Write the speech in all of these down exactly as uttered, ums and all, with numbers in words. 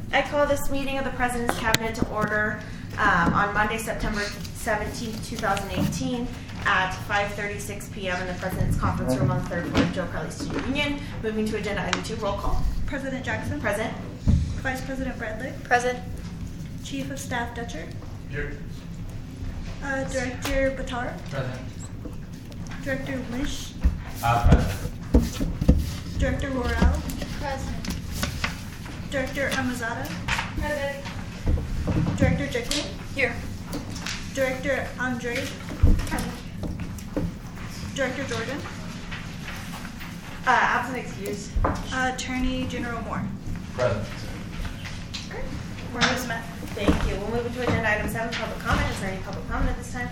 I call this meeting of the President's Cabinet to order um, on Monday, September seventeenth, two thousand eighteen at five thirty-six p.m. in the President's Conference Room on the third floor of Joe Crowley Student Union. Moving to agenda item two, roll call. President Jackson. Present. Vice President Bradley. Present. Chief of Staff Dutcher. Here. Uh, Director Batar. Present. Director Lish. Uh, present. Director Worrell. Present. Director Amazada. Present. Director Jekyll. Here. Director Andre. Present. Director Jordan. Uh, absent excused. Uh, Attorney General Moore. Present. Moore is met. Thank you. We'll move into agenda item seven, public comment. Is there any public comment at this time?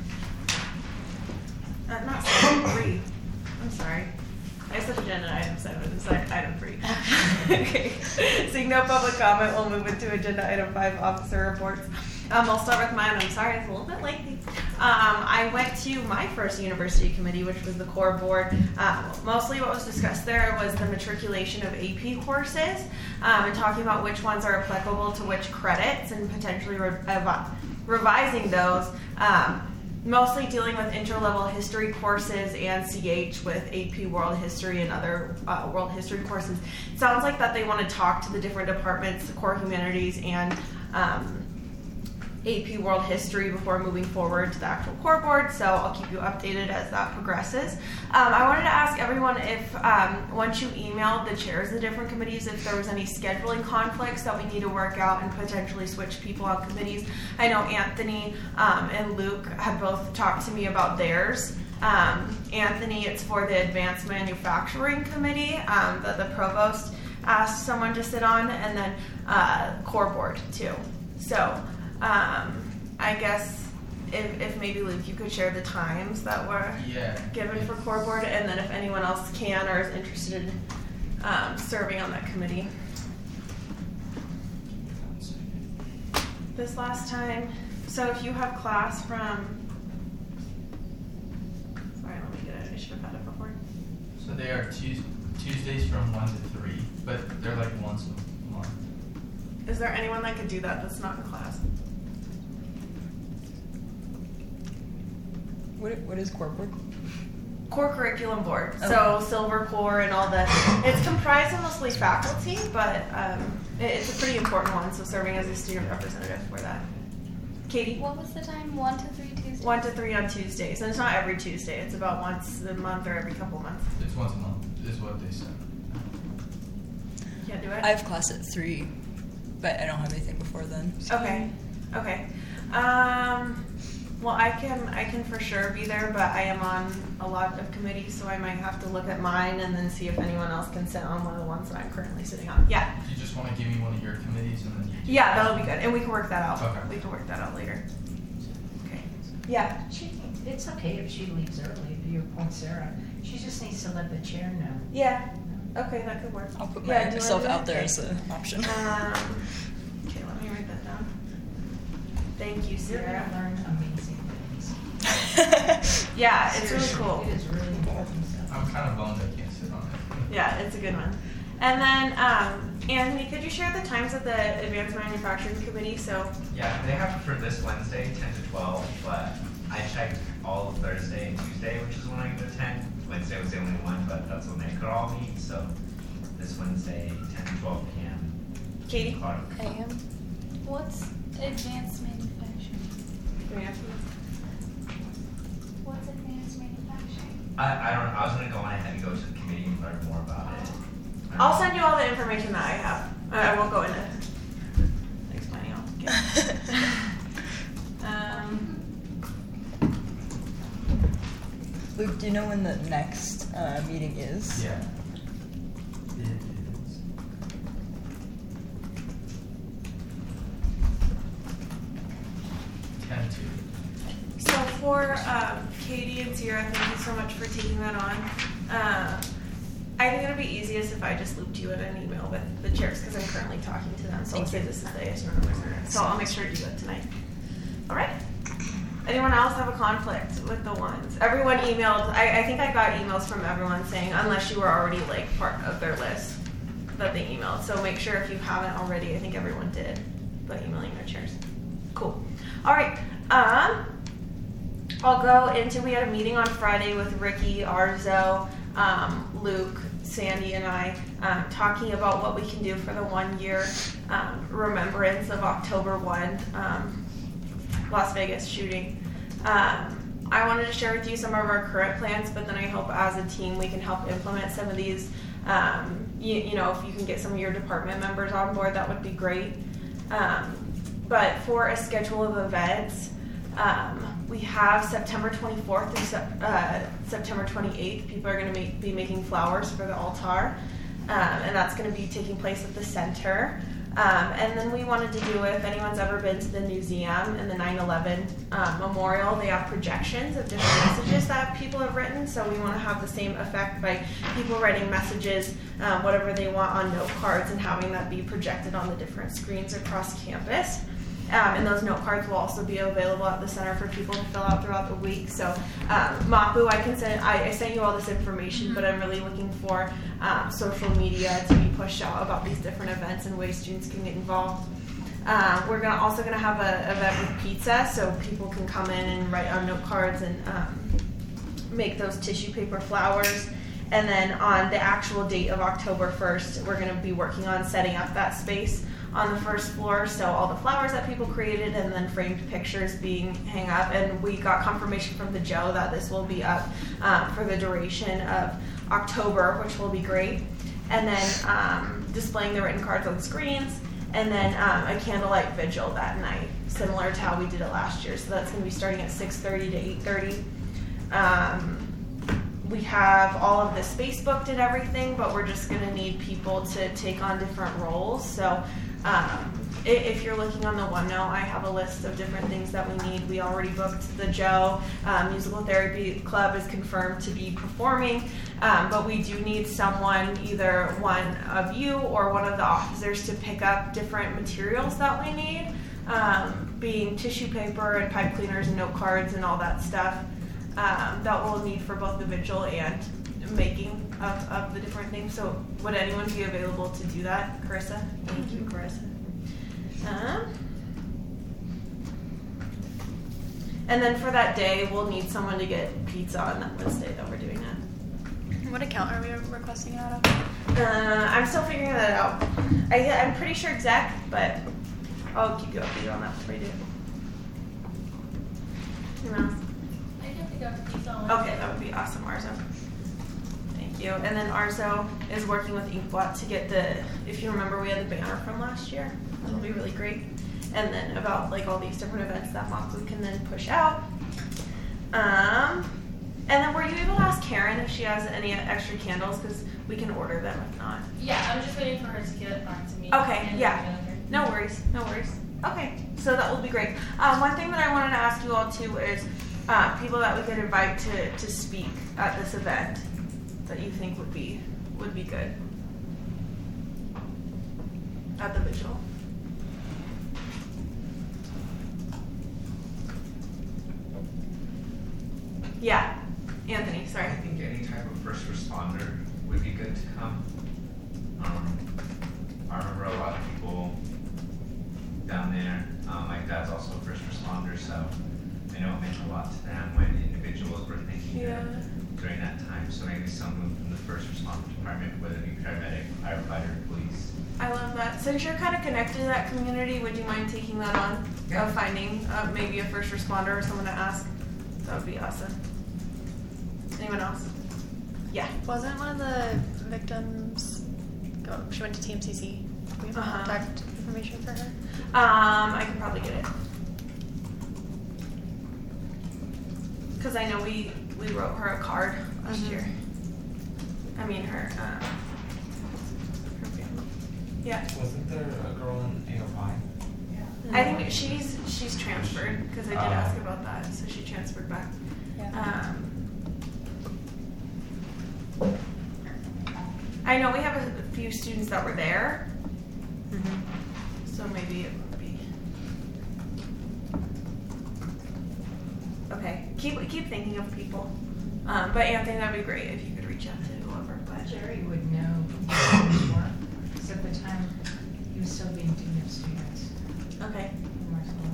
Uh, not seven, three. I'm sorry. I said agenda item seven. It's like item three. Okay. Seeing no public comment, we'll move into agenda item five, officer reports. Um, I'll start with mine. I'm sorry, it's a little bit lengthy. Um, I went to my first university committee, which was the core board. Um, mostly what was discussed there was the matriculation of A P courses um, and talking about which ones are applicable to which credits and potentially re- revi- revising those. Um, mostly dealing with intro-level history courses and C H with A P World History and other uh, world history courses. It sounds like that they want to talk to the different departments, the core humanities and um, A P World History before moving forward to the actual core board, so I'll keep you updated as that progresses. Um, I wanted to ask everyone if, um, once you emailed the chairs of the different committees, if there was any scheduling conflicts that we need to work out and potentially switch people on committees. I know Anthony um, and Luke have both talked to me about theirs. Um, Anthony, it's for the Advanced Manufacturing Committee um, that the provost asked someone to sit on, and then uh, core board too. So. Um, I guess if, if maybe Luke, you could share the times that were Yeah. given for core board, and then if anyone else can or is interested in um, serving on that committee. This last time, so if you have class from, sorry, let me get it, I should have had it before. So they are Tues- Tuesdays from one to three, but they're like once a month. Is there anyone that could do that that's not in class? What what is core board? Core curriculum board. Oh. So silver core and all that. It's comprised of mostly faculty, but um, it, it's a pretty important one. So serving as a student representative for that. Katie, What was the time? One to three Tuesdays? one to three on Tuesdays, and it's not every Tuesday. It's about once a month or every couple months. It's once a month, is what they said. Can't do it. I have class at three, but I don't have anything before then. so- Okay. Okay. Um, well, I can I can for sure be there, but I am on a lot of committees, so I might have to look at mine and then see if anyone else can sit on one of the ones that I'm currently sitting on. Yeah. Do you just want to give me one of your committees and then you do Yeah, that'll be good, and we can work that out. Okay. We can work that out later. Okay. Yeah. She, it's okay if she leaves early, to your point, Sarah. She just needs to let the chair know. Yeah. Okay, that could work. I'll put Yeah, do you wanna myself do that? out there Okay. as an option. Um, okay, let me write that down. Thank you, You're Sarah. gonna learn amazing things. Yeah, it's really Seriously, cool. It is really important stuff. I'm kind of bummed I can't sit on it. Yeah, it's a good one. And then, um, Anthony, could you share the times of the Advanced Manufacturing Committee? So, Yeah, they have it for this Wednesday, ten to twelve, but I checked all of Thursday and Tuesday, which is when I could attend. Wednesday was the only one, but that's when they could all meet, so this Wednesday, ten to twelve p.m. Katie? Clark. A M. What's advanced manufacturing? What's advanced manufacturing? I, I don't, I was gonna go on, I had to go to the committee and learn more about it. I'll send you all the information that I have. I won't go into explaining all. Okay. um, Luke, do you know when the next uh, meeting is? Yeah. It is. Ten to. So for um, Katie and Sierra, thank you so much for taking that on. Uh, I think it'll be easiest if I just looped you in an email with the chairs because I'm currently talking to them. So I'll Thank say you. this is the issue number. So I'll make sure to do it tonight. All right. Anyone else have a conflict with the ones? Everyone emailed. I, I think I got emails from everyone saying unless you were already like part of their list. that they emailed. So make sure if you haven't already, I think everyone did, by emailing their chairs. Cool. All right. Um, I'll go into, we had a meeting on Friday with Ricky, Arzo, um, Luke, Sandy, and I, um, talking about what we can do for the one year um, remembrance of October first, um, Las Vegas shooting. Um, I wanted to share with you some of our current plans, but then I hope as a team we can help implement some of these. Um, you, you know, if you can get some of your department members on board, that would be great. Um, but for a schedule of events, um, we have September twenty-fourth through sep- uh, September twenty-eighth. People are going to be making flowers for the altar, um, and that's going to be taking place at the center. Um, and then we wanted to do, if anyone's ever been to the museum and the nine eleven um, memorial, they have projections of different messages that people have written. So we want to have the same effect by people writing messages, um, whatever they want, on note cards and having that be projected on the different screens across campus. Um, and those note cards will also be available at the center for people to fill out throughout the week. So, um, Mapu, I can send. I, I sent you all this information, but I'm really looking for um, social media to be pushed out about these different events and ways students can get involved. Um, we're gonna also gonna have an event with pizza, so people can come in and write on note cards and um, make those tissue paper flowers. And then on the actual date of October first, we're gonna be working on setting up that space on the first floor, so all the flowers that people created and then framed pictures being hung up. And we got confirmation from the Joe that this will be up um, for the duration of October, which will be great. And then um, displaying the written cards on screens, and then um, a candlelight vigil that night, similar to how we did it last year. So that's going to be starting at six thirty to eight thirty. Um, we have all of the space booked and everything, but we're just going to need people to take on different roles. So um, if you're looking on the OneNote, I have a list of different things that we need. We already booked the Joe. Um, Musical Therapy Club is confirmed to be performing, um, but we do need someone, either one of you or one of the officers, to pick up different materials that we need, um, being tissue paper and pipe cleaners and note cards and all that stuff. Um, that we'll need for both the vigil and making of, of the different things. So would anyone be available to do that? Carissa? Thank you, Carissa. Um, and then for that day, we'll need someone to get pizza on that Wednesday that we're doing that. What account are we requesting it out of? Uh, I'm still figuring that out. I, I'm pretty sure exact, but I'll keep you updated on that before you do it. You know? Okay, that would be awesome, Arzo. Thank you. And then Arzo is working with Inkblot to get the, if you remember, we had the banner from last year. That'll be really great. And then about like all these different events that Mapu can then push out. Um, and then were you able to ask Karen if she has any extra candles? Because we can order them if not. Yeah, I'm just waiting for her to get it back to me. Okay, and yeah. then No worries, no worries. Okay, so that will be great. Um, one thing that I wanted to ask you all too is uh, people that we could invite to, to speak at this event that you think would be would be good at the vigil. Yeah, Anthony. Sorry. I think any type of first responder would be good to come. Um, I remember a lot of people down there. Um, my dad's also a first responder, so I know it meant a lot to them when individuals were thinking Yeah. during that time. So maybe someone from the first responder department, whether it be paramedic, firefighter, police. I love that. Since you're kind of connected to that community, would you mind taking that on? Yeah. Of finding uh, maybe a first responder or someone to ask? That would be awesome. Anyone else? Yeah. Wasn't one of the victims, go, she went to T M C C. Do we have Uh-huh. contact information for her? Um, I can probably get it. Because I know we, we wrote her a card last Mhm. year. I mean, her, uh, her family. Yeah. Wasn't there a girl in A O I? I think she's she's transferred because I did Oh. ask about that, so she transferred back. Yeah. Um, I know we have a few students that were there, Mm-hmm. so maybe it would be. Okay, keep keep thinking of people. Um, but Anthony, that'd be great if you could reach out to whoever. But Jerry would know who more. at the time, he was still being dean of students. Okay. in Marshall.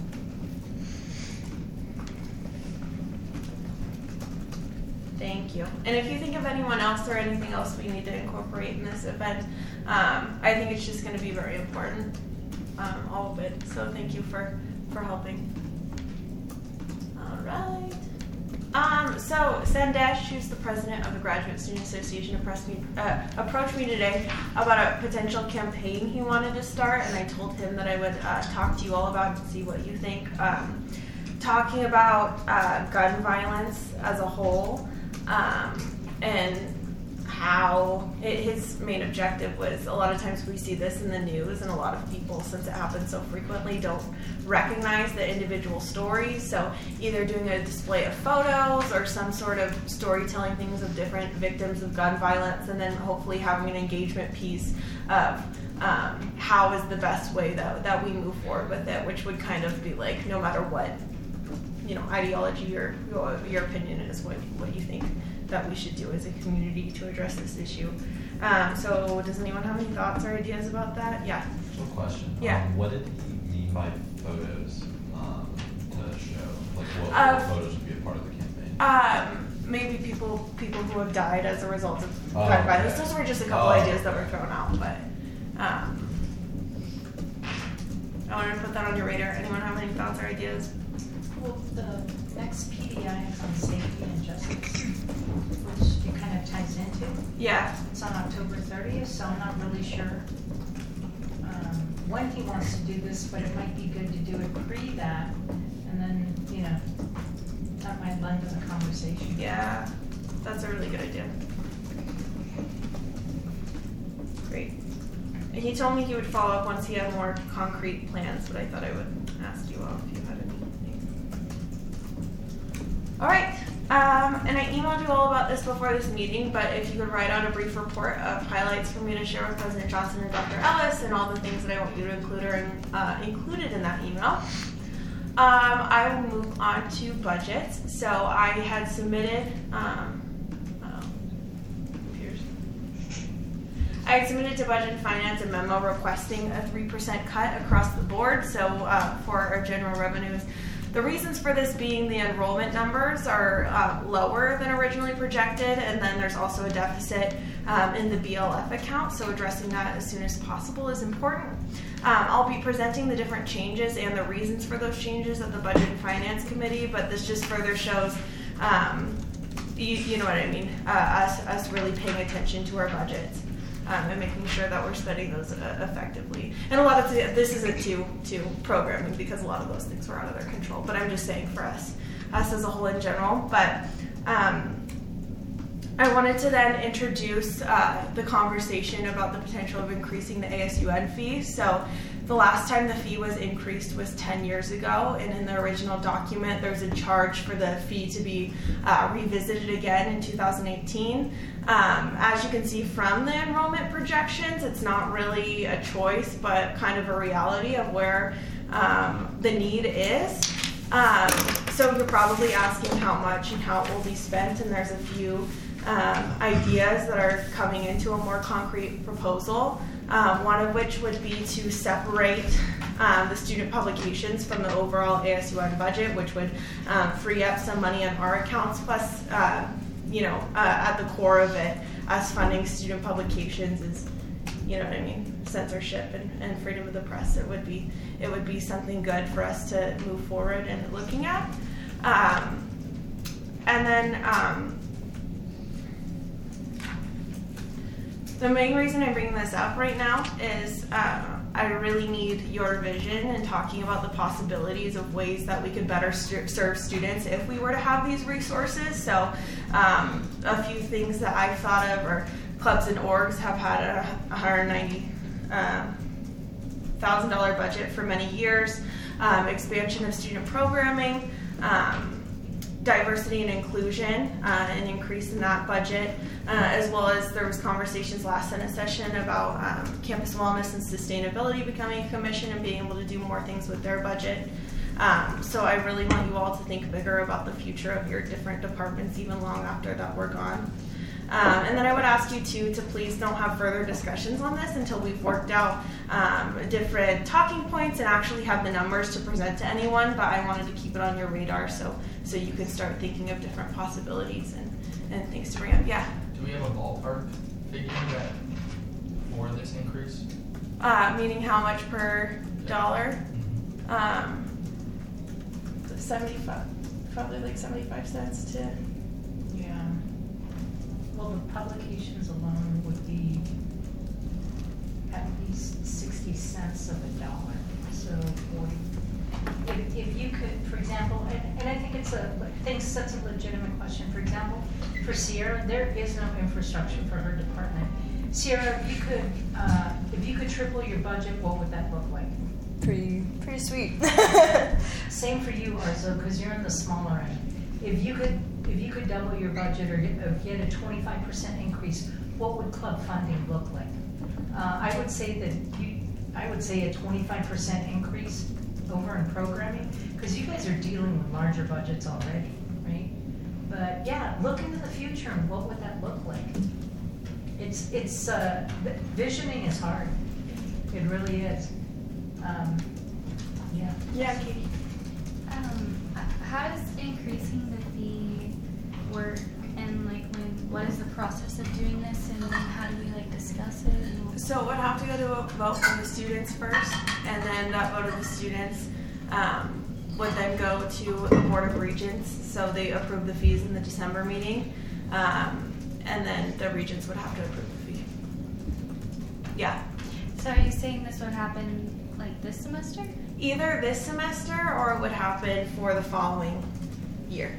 Thank you. And if you think of anyone else or anything else we need to incorporate in this event, um, I think it's just going to be very important, um, all of it. So thank you for, for helping. All right. Um, so Sandesh, who's the president of the Graduate Student Association, approached me, uh, approached me today about a potential campaign he wanted to start, and I told him that I would uh, talk to you all about it and see what you think. Um, talking about uh, gun violence as a whole, um, and how it, his main objective was, a lot of times we see this in the news, and a lot of people, since it happens so frequently, don't recognize the individual stories. So either doing a display of photos or some sort of storytelling things of different victims of gun violence, and then hopefully having an engagement piece of um, how is the best way that, that we move forward with it, which would kind of be like, no matter what, you know, ideology or your, your opinion is, what, what you think that we should do as a community to address this issue. Um, so does anyone have any thoughts or ideas about that? Yeah. So question. Yeah. Um, what did he mean by photos um, to show? Like what, Uh, what photos would be a part of the campaign? Um, maybe people people who have died as a result of Oh, gun violence. okay. Those were just a couple Oh, ideas that okay. were thrown out, but um, I wanted to put that on your radar. Anyone have any thoughts or ideas? Well, the next P D I is on safety and justice, which it kind of ties into. Yeah. It's on October thirtieth, so I'm not really sure um, when he wants to do this, but it might be good to do it pre that, and then, you know, that might lend to the conversation. Yeah, that's a really good idea. Great. And he told me he would follow up once he had more concrete plans, but I thought I would ask you all if you had anything. All right, um, and I emailed you all about this before this meeting, but if you could write out a brief report of highlights for me to share with President Johnson and Doctor Ellis, and all the things that I want you to include are in, uh, included in that email. Um, I will move on to budgets. So I had submitted, um, oh, computers. I had submitted to Budget and Finance a memo requesting a three percent cut across the board. So uh, for our general revenues, the reasons for this being the enrollment numbers are uh, lower than originally projected, and then there's also a deficit um, in the B L F account, so addressing that as soon as possible is important. Um, I'll be presenting the different changes and the reasons for those changes at the Budget and Finance Committee, but this just further shows, um, you, you know what I mean, uh, us, us really paying attention to our budgets. Um, and making sure that we're spending those uh, effectively. And a lot of th- this isn't to to programming, because a lot of those things were out of their control. But I'm just saying for us, us as a whole in general. But um, I wanted to then introduce uh, the conversation about the potential of increasing the A S U N fee. So the last time the fee was increased was ten years ago, and in the original document there's a charge for the fee to be uh, revisited again in two thousand eighteen. Um, as you can see from the enrollment projections, it's not really a choice, but kind of a reality of where um, the need is. Um, so you're probably asking how much and how it will be spent, and there's a few um, ideas that are coming into a more concrete proposal. Um, one of which would be to separate um, the student publications from the overall A S U N budget, which would um, free up some money on our accounts, plus uh, you know, uh, at the core of it, us funding student publications is, you know what I mean, censorship and, and freedom of the press. It would be it would be something good for us to move forward and looking at. Um, and then um, the main reason I'm bringing this up right now is uh, I really need your vision in talking about the possibilities of ways that we could better st- serve students if we were to have these resources. So um, a few things that I've thought of are clubs and orgs have had a one hundred ninety thousand dollars budget for many years, um, expansion of student programming, um, diversity and inclusion, uh, an increase in that budget, uh, as well as there was conversations last Senate session about um, campus wellness and sustainability becoming a commission and being able to do more things with their budget. Um, so I really want you all to think bigger about the future of your different departments even long after that we're gone. Um, and then I would ask you too to please don't have further discussions on this until we've worked out um, different talking points and actually have the numbers to present to anyone. But I wanted to keep it on your radar so so you can start thinking of different possibilities and, and things to bring up. Yeah. Do we have a ballpark figure that for this increase? Uh, meaning how much per dollar? Mm-hmm. Um, seventy-five, probably like seventy-five cents to. Yeah. Well, the publications alone would be at least sixty cents of a dollar, so forty. If, if you could, for example, and, and I think it's a, I think that's a legitimate question. For example, for Sierra, there is no infrastructure for her department. Sierra, if you could, uh, if you could triple your budget, what would that look like? Pretty, pretty sweet. Same for you, Arzo, because you're in the smaller end. If you could, if you could double your budget or get, or get a twenty-five percent increase, what would club funding look like? Uh, I would say that you, I would say a twenty-five percent increase over in programming, because you guys are dealing with larger budgets already, right? But yeah, look into the future and what would that look like? It's, it's, uh, visioning is hard. It really is. Um, yeah. Yeah, Katie. Um, how does increasing the fee work, and like when, what is the process of doing this, and how do we like discuss it? And So it would have to go to a vote from the students first, and then that vote of the students um, would then go to the Board of Regents, so they approve the fees in the December meeting, um, and then the regents would have to approve the fee. Yeah. So are you saying this would happen like this semester? Either this semester or it would happen for the following year.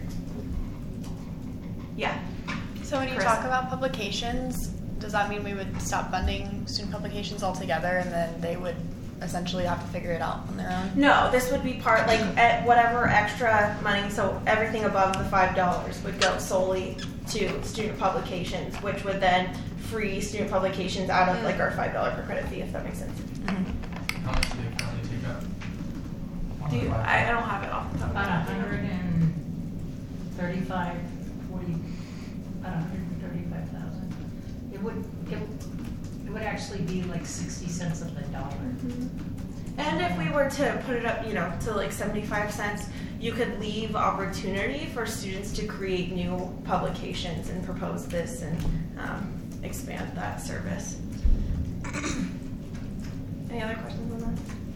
Yeah. So when you Chris? talk about publications, does that mean we would stop funding student publications altogether and then they would essentially have to figure it out on their own? No, this would be part, like, at whatever extra money, so everything above the five dollars would go solely to student publications, which would then free student publications out of, like, our five dollars per credit fee, if that makes sense. Mm-hmm. How much do they currently take up? on Do the you, five I, I dollars? don't have it off the top of my About a head. hundred and thirty-five, forty, about a hundred and thirty-five thousand. It would, it, it would actually be like sixty cents of the dollar. And if we were to put it up, you know, to like seventy-five cents, you could leave opportunity for students to create new publications and propose this and um, expand that service. Any other questions on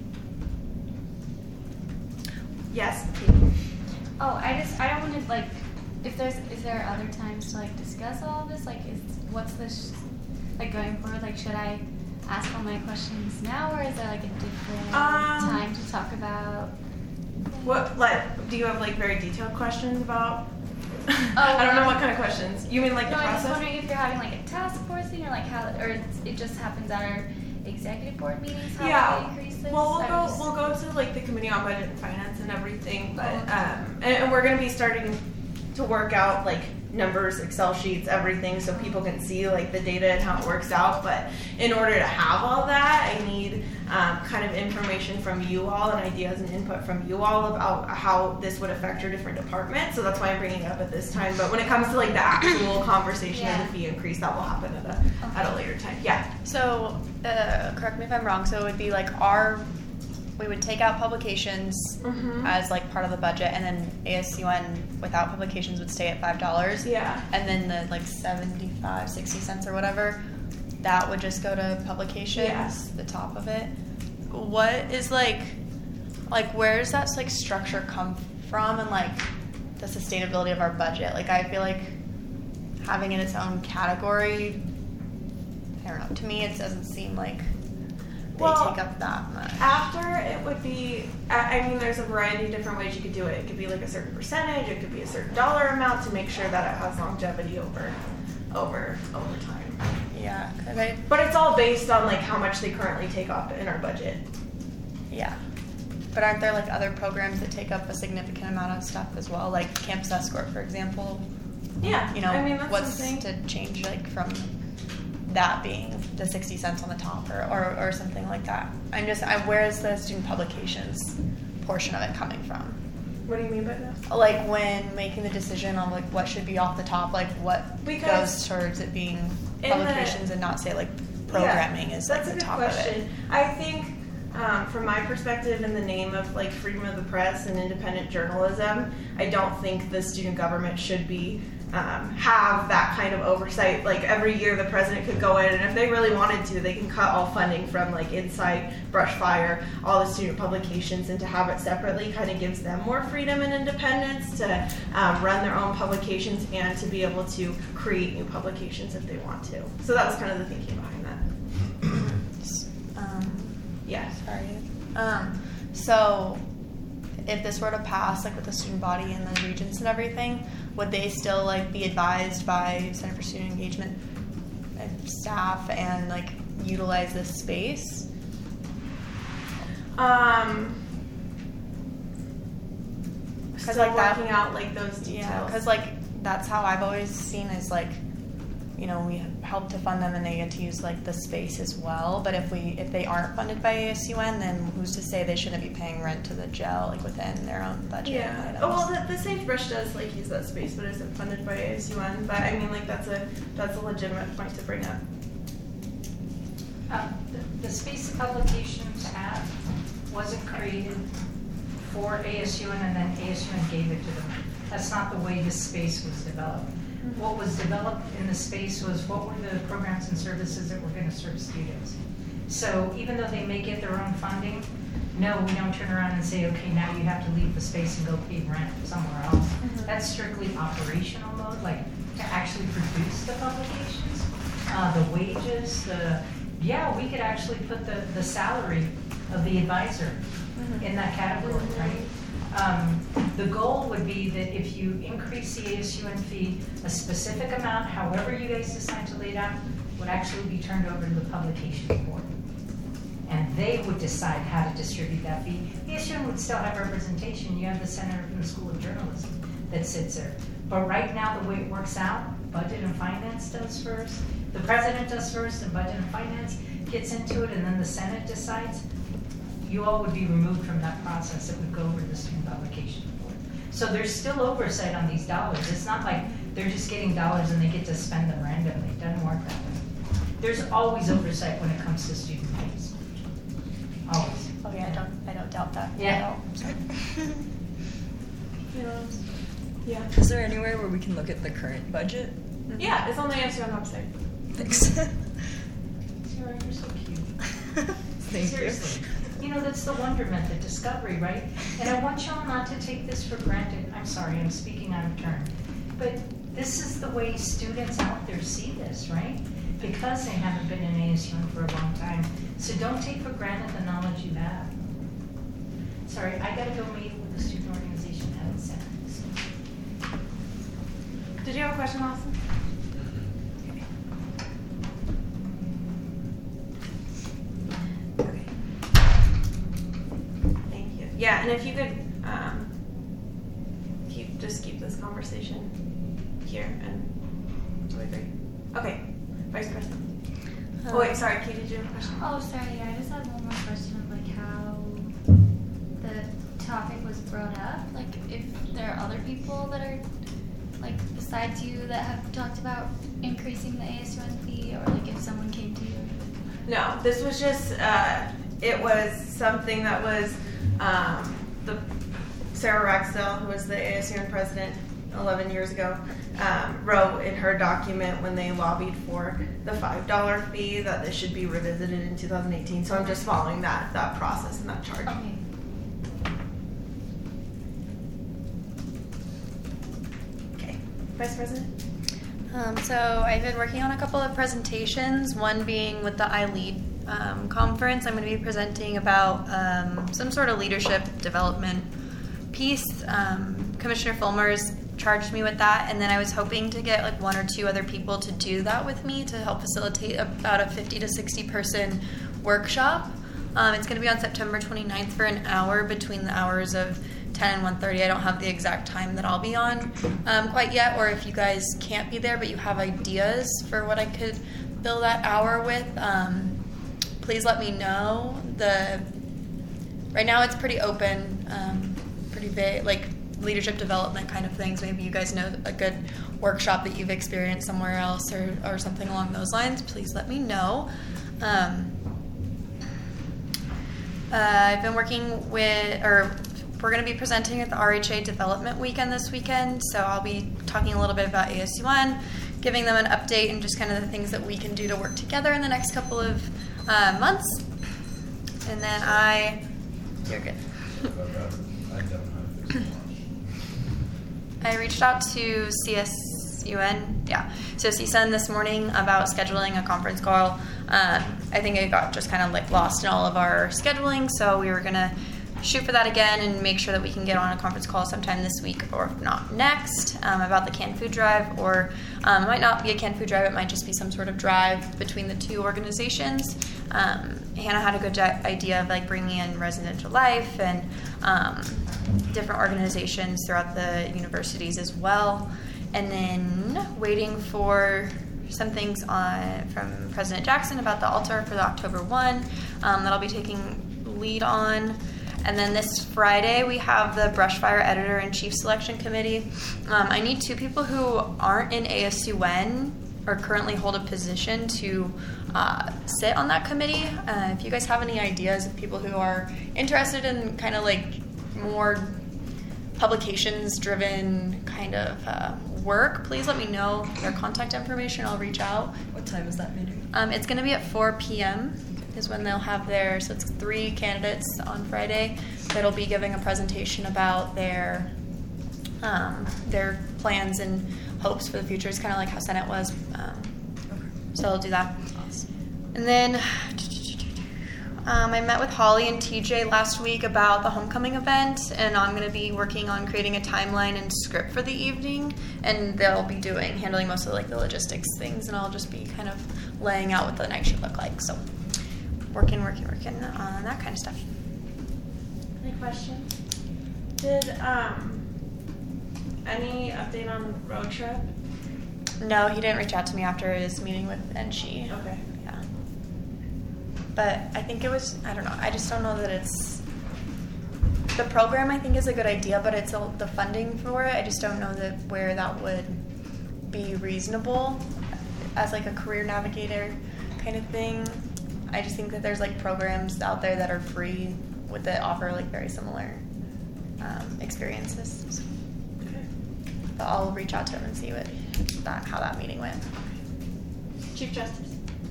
that? Yes, Kate. Oh, I just, I don't want to like, if there's, is there other times to like discuss all of this? Like, is, what's this, like going forward, like should I ask all my questions now, or is there like a different Um, time to talk about? What, like, do you have like very detailed questions about? Oh, I don't know um, what kind of questions. You mean like No, the I'm just process? wondering if you're having like a task force thing, or like how, or it's, it just happens at our executive board meetings, how Yeah. we increase this? Well, we'll I'm go. just- We'll go to like the committee on budget and finance and everything, but Oh, okay. um, and, and we're gonna be starting to work out like numbers, Excel sheets, everything, so people can see like the data and how it works out. But in order to have all that, I need um, kind of information from you all and ideas and input from you all about how this would affect your different departments. So that's why I'm bringing it up at this time. But when it comes to like the actual conversation Yeah. of the fee increase, that will happen at a at a later time. Yeah. So, uh, correct me if I'm wrong, so it would be like our, we would take out publications Mhm. as like part of the budget, and then A S U N without publications would stay at five dollars. Yeah. And then the like seventy-five, sixty cents or whatever, that would just go to publications, Yeah. the top of it. What is like, like where does that like structure come from, and like the sustainability of our budget? Like I feel like having it its own category, I don't know, to me it doesn't seem like they Well, take up that much. After it would be, I I mean, there's a variety of different ways you could do it. It could be like a certain percentage, it could be a certain dollar amount to make sure that it has longevity over, over, over time. Yeah, 'cause I, But it's all based on like how much they currently take off in our budget. yeah. But aren't there like other programs that take up a significant amount of stuff as well, like Campus Escort, for example? Yeah, You know, I mean, that's what's something. to change like from that being the sixty cents on the top, or, or, or something like that? I'm just, I, where is the student publications portion of it coming from? What do you mean by that? Like when making the decision on like what should be off the top, like what Because goes towards it being in publications the- and not say like programming Yeah, is like that's the a good top question. of it. I think, um, from my perspective, in the name of like freedom of the press and independent journalism, I don't think the student government should be um, have that kind of oversight. Like every year, the president could go in, and if they really wanted to, they can cut all funding from like Insight, Brushfire, all the student publications, and to have it separately kind of gives them more freedom and independence to um, run their own publications and to be able to create new publications if they want to. So that was kind of the thinking behind that. Um, Yeah. sorry. Um, so if this were to pass, like with the student body and the regents and everything, would they still like be advised by Center for Student Engagement and staff and like utilize this space? Um, Because still like that, working out like those details. yeah, because like that's how I've always seen is like, you know, we help to fund them and they get to use like the space as well. But if we if they aren't funded by A S U N, then who's to say they shouldn't be paying rent to the jail like within their own budget? Yeah. items? Oh well, the, the Sagebrush does like use that space, but isn't funded by A S U N. But I mean, like that's a that's a legitimate point to bring up. Um, the, the Space Publications app wasn't created for A S U N and then A S U N gave it to them. That's not the way this space was developed. What was developed in the space was what were the programs and services that were going to serve students. So even though they may get their own funding, no, we don't turn around and say, okay, now you have to leave the space and go pay rent somewhere else. Mm-hmm. That's strictly operational mode, like to actually produce the publications, uh, the wages, the, yeah, we could actually put the, the salary of the advisor Mm-hmm. in that category, right? Um, the goal would be that if you increase the A S U N fee, a specific amount, however you guys decide to lay it out, would actually be turned over to the publications board. And they would decide how to distribute that fee. A S U N would still have representation. You have the Center from the School of Journalism that sits there. But right now, the way it works out, Budget and Finance does first, the president does first, and Budget and Finance gets into it, and then the Senate decides. You all would be removed from that process. It would go over to the Student Publications Board. So there's still oversight on these dollars. It's not like they're just getting dollars and they get to spend them randomly. It doesn't work that way. There's always oversight when it comes to student fees. Always. Oh yeah, I don't I don't doubt that. Yeah. at all. So- You know, yeah. Is there anywhere where we can look at the current budget? Yeah, it's on the A S U N website. Thanks. Sarah, you're so cute. Thank Seriously. You know, that's the wonderment, the discovery, right? And I want y'all not to take this for granted. I'm sorry, I'm speaking out of turn. But this is the way students out there see this, right? Because they haven't been in A S U N for a long time. So don't take for granted the knowledge you have. Sorry, I gotta go meet with the student organization head at Senate. Did you have a question, Austin? Okay. Thank you. Yeah, and if you could um, keep just keep this conversation here, and that would be great. Okay, Vice President. Oh wait, sorry, Kate, did you have a question? Oh, sorry. Yeah, I just had one more question of like how the topic was brought up. Like, if there are other people that are like besides you that have talked about increasing the A S U N fee, or like if someone came to you. No, this was just, uh, it was something that was, um, the, Sarah Raxdell, who was the A S U N president eleven years ago, um, wrote in her document when they lobbied for the five dollar fee that this should be revisited in two thousand eighteen. So I'm just following that, that process and that charge. Okay. Okay. Vice President? Um, so I've been working on a couple of presentations, one being with the iLead um, conference. I'm going to be presenting about um, some sort of leadership development piece. Um, Commissioner Fulmer's charged me with that, and then I was hoping to get like one or two other people to do that with me to help facilitate about a fifty to sixty person workshop. Um, it's going to be on September twenty-ninth for an hour between the hours of ten and one thirty. I don't have the exact time that I'll be on um, quite yet, or if you guys can't be there but you have ideas for what I could fill that hour with, um, please let me know. The right now it's pretty open, um, pretty vague, like leadership development kind of things. Maybe you guys know a good workshop that you've experienced somewhere else or, or something along those lines, please let me know. Um, uh, I've been working with, or we're going to be presenting at the R H A Development Weekend this weekend, so I'll be talking a little bit about A S U N, giving them an update and just kind of the things that we can do to work together in the next couple of uh, months. And then I, you're good. I reached out to C S U N, yeah, so C S U N this morning about scheduling a conference call. Um, I think it got just kind of like lost in all of our scheduling, so we were gonna shoot for that again and make sure that we can get on a conference call sometime this week or if not next um, about the canned food drive, or um, it might not be a canned food drive, it might just be some sort of drive between the two organizations. Um, Hannah had a good idea of like bringing in Residential Life and um, different organizations throughout the universities as well, and then waiting for some things on from President Jackson about the altar for the October first um, that I'll be taking lead on. And then this Friday, we have the Brushfire Editor-in-Chief Selection Committee. Um, I need two people who aren't in A S U N or currently hold a position to uh, sit on that committee. Uh, if you guys have any ideas of people who are interested in kind of like more publications-driven kind of uh, work, please let me know their contact information. I'll reach out. What time is that meeting? Um, it's going to be at four p.m. is when they'll have their, so it's three candidates on Friday that'll be giving a presentation about their um, their plans and hopes for the future. It's kind of like how Senate was. Um, so I'll do that. And then um, I met with Holly and T J last week about the homecoming event, and I'm going to be working on creating a timeline and script for the evening, and they'll be doing, handling most of like the logistics things, and I'll just be kind of laying out what the night should look like. So working, working, working on that kind of stuff. Any questions? Did um any update on the road trip? No, he didn't reach out to me after his meeting with N S H E. Okay. Yeah. But I think it was, I don't know, I just don't know that it's, the program I think is a good idea, but it's a, the funding for it, I just don't know that where that would be reasonable as like a career navigator kind of thing. I just think that there's like programs out there that are free with that offer like very similar um, experiences. So, Okay. but I'll reach out to him and see what that how that meeting went. Chief Justice.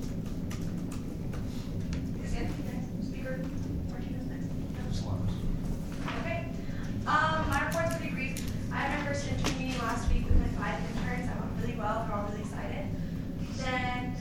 Is Anthony next? Speaker Martinez next? Okay. Um, my report's pretty brief. I had my first intern meeting last week with my five interns. That went really well. They're all really excited. Then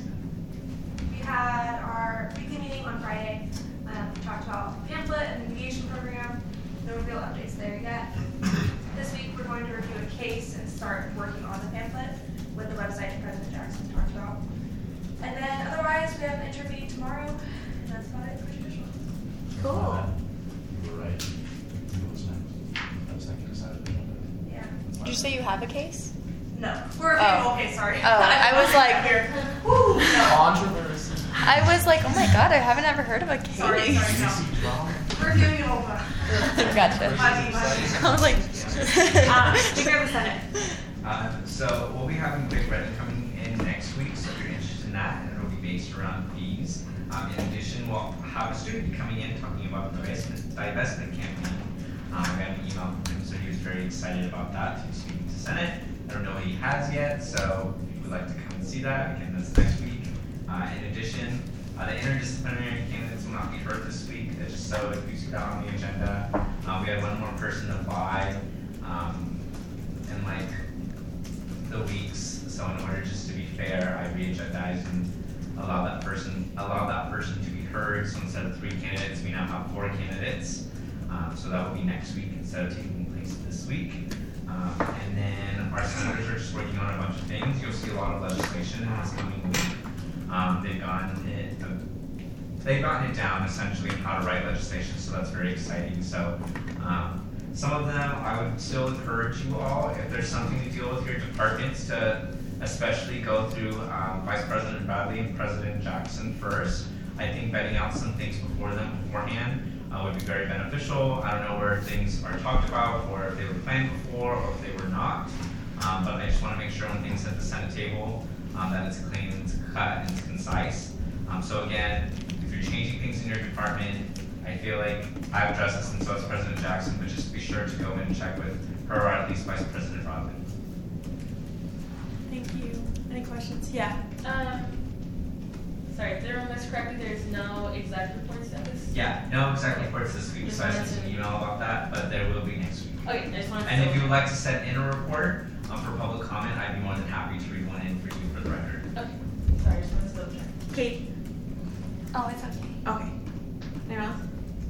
we had our weekly meeting on Friday. Um, we talked about the pamphlet and the mediation program. No real updates there yet. This week we're going to review a case and start working on the pamphlet with the website that President Jackson talked about. And then otherwise we have an intern meeting tomorrow, and that's about it for traditional. Cool. You were right. It was next. I was thinking Saturday. Yeah. Did you say you have a case? No. We're Oh. okay, sorry. Oh, I was like- here. Woo, no. Controversy. I was like, oh my god, I haven't ever heard of a case. Sorry, sorry, no. We're doing it all back. Gotcha. Might be, might be. I was like, Um, Speaker of the Senate. Uh, so we'll be having Big Red coming in next week, so if you're interested in that, and it'll be based around fees. Um, in addition, we'll have a student coming in talking about the divestment, divestment campaign. Um, I got an email from him, so he was very excited about that. He's speaking to Senate. I don't know what he has yet, so if you would like to come and see that, again, that's next week. Uh, in addition, uh, the interdisciplinary candidates will not be heard this week, it's just so if you see that on the agenda. Uh, we had one more person apply um, in like the weeks, so in order just to be fair, I re-agendized and allow that person allow that person to be heard. So instead of three candidates, we now have four candidates. Um, so that will be next week instead of taking place this week. Um, and then our senators are just working on a bunch of things. You'll see a lot of legislation in this coming week. Um, they've gotten it, uh, they've gotten it down essentially on how to write legislation, so that's very exciting. So um, some of them, I would still encourage you all, if there's something to deal with your departments, to especially go through um, Vice President Bradley and President Jackson first. I think vetting out some things before them beforehand uh, would be very beneficial. I don't know where things are talked about, or if they were planned before, or if they were not. Um, but I just want to make sure when things hit the Senate table, um, that it's clean, it's cut, and it's concise. Um, so again, if you're changing things in your department, I feel like I've addressed this, and so has President Jackson, but just be sure to go in and check with her, or at least Vice President Robin. Thank you. Any questions? Yeah. Um, sorry, if I remember this correctly, there's no exact reports at this? Yeah, no exact reports this week, Just so I wanted sent to- an email about that, but there will be next week. Okay, I just wanted to. And if you would like to send in a report um, for public comment, I'd be more than happy to read one in for you for the record. Okay, sorry, I just wanted to double check. Kate? Oh, it's okay. Okay. Anyone else?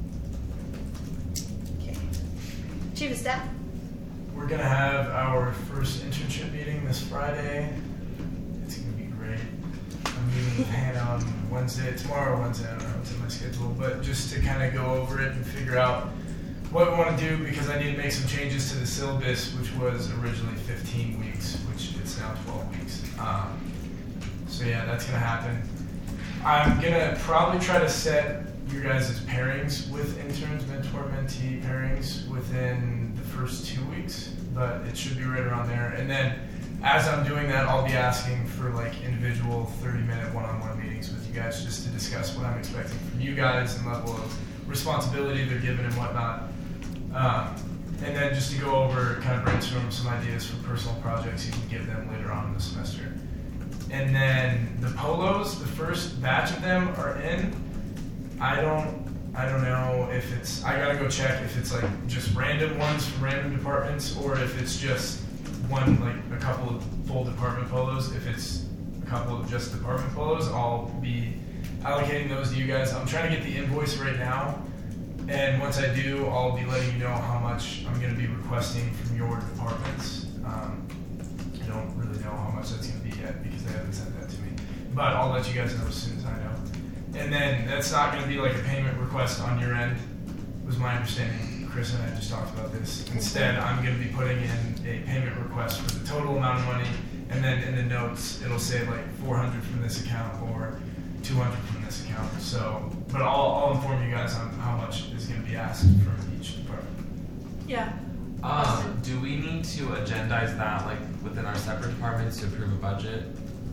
Okay. Chief of Staff? We're gonna have our first internship meeting this Friday. It's gonna be great. I'm meeting with Hannah on Wednesday, tomorrow or Wednesday, I don't know, it's in my schedule, but just to kind of go over it and figure out what we want to do, because I need to make some changes to the syllabus, which was originally fifteen weeks, which it's now twelve weeks. Um, so yeah, that's gonna happen. I'm gonna probably try to set your guys' pairings with interns, mentor, mentee pairings within the first two weeks, but it should be right around there. And then as I'm doing that, I'll be asking for like individual thirty minute one-on-one meetings with you guys just to discuss what I'm expecting from you guys and level of responsibility they're given and whatnot. Um, and then just to go over, kind of brainstorm some ideas for personal projects you can give them later on in the semester. And then the polos, the first batch of them are in. I don't, I don't know if it's, I gotta go check if it's like just random ones from random departments, or if it's just one, like a couple of full department polos. If it's a couple of just department polos, I'll be allocating those to you guys. I'm trying to get the invoice right now, and once I do, I'll be letting you know how much I'm gonna be requesting from your departments. Um, I don't really know how much that's gonna be yet because they haven't sent that to me, but I'll let you guys know as soon as I know. And then that's not going to be like a payment request on your end, was my understanding. Chris and I just talked about this. Instead, I'm going to be putting in a payment request for the total amount of money, and then in the notes, it'll say like four hundred from this account or two hundred from this account. So, but I'll, I'll inform you guys on how much is going to be asked from each department. Yeah. Um, do we need to agendize that like within our separate departments to approve a budget?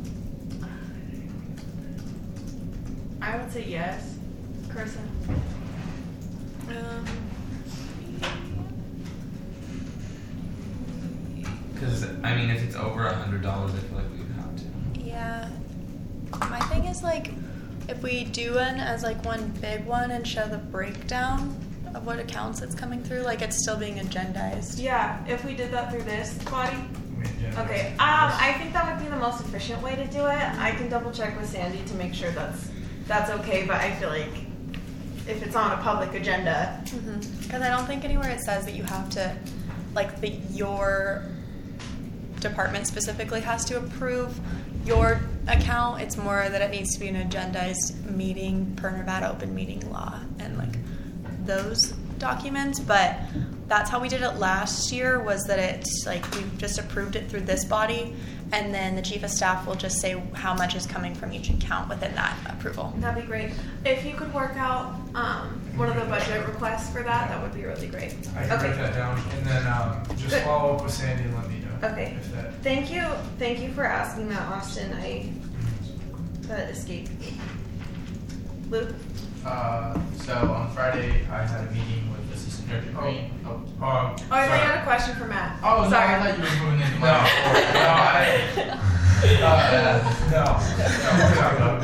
I would say yes. Carissa? Um, Because I mean, if it's over a hundred dollars, I feel like we would have to. yeah. My thing is like, if we do one as like one big one and show the breakdown of what accounts it's coming through, like it's still being agendized. Yeah, if we did that through this body. Wait, yeah, Okay, um, I think that would be the most efficient way to do it. I can double check with Sandy to make sure that's that's okay, but I feel like if it's on a public agenda. Because I don't think anywhere it says that you have to, like, the your department specifically has to approve your account. It's more that it needs to be an agendized meeting per Nevada open meeting law and like those documents. But that's how we did it last year, was that it's like we just approved it through this body, and then the chief of staff will just say how much is coming from each account within that approval. That'd be great. If you could work out um, one of the budget requests for that, that would be really great. I can Okay. write that down, and then um, just Good. follow up with Sandy and let me know. Okay. If that. Thank you. Thank you for asking that, Austin. I that escaped me. Luke? Uh, so on Friday, I had a meeting with Assistant Director Green. Oh, Um, Oh, I thought you sorry. had a question for Matt. Oh, no, Sorry. I thought you were moving into No. my report. No, I, uh, no. no,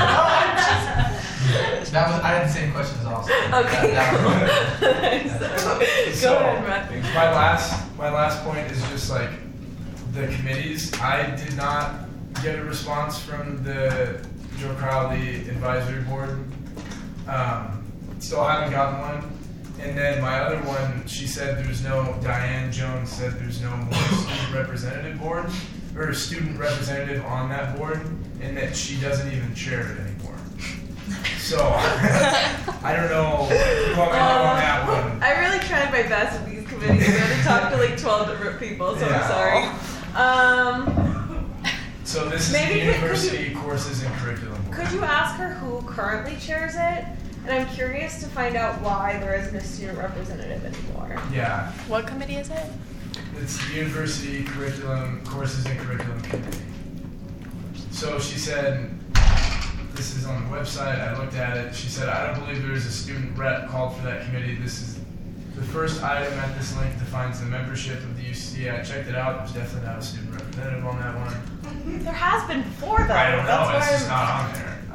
that was, I had the same question as Austin. Okay. That- that was- Go ahead, Matt. My last, my last point is just like the committees. I did not get a response from the Joe Crowley Advisory Board. Um, still haven't gotten one. And then my other one, she said there's no, Diane Jones said there's no more student representative board, or student representative on that board, and that she doesn't even chair it anymore. So, I don't know what I know on that one. I really tried my best with these committees. I had to talk to like twelve different people, so Yeah. I'm sorry. Um, So this is Maybe the could- could University Courses and Curriculum Board. could you ask her who currently chairs it? and I'm curious to find out why there isn't a student representative anymore. Yeah, What committee is it? it's the university curriculum, courses and curriculum committee. So she said, this is on the website, I looked at it, she said, I don't believe there is a student rep called for that committee. This is the first item at this link defines the membership of the U C. I checked it out, there's definitely not a student representative on that one. There has been before though. I don't know, That's it's why just I'm- not on there.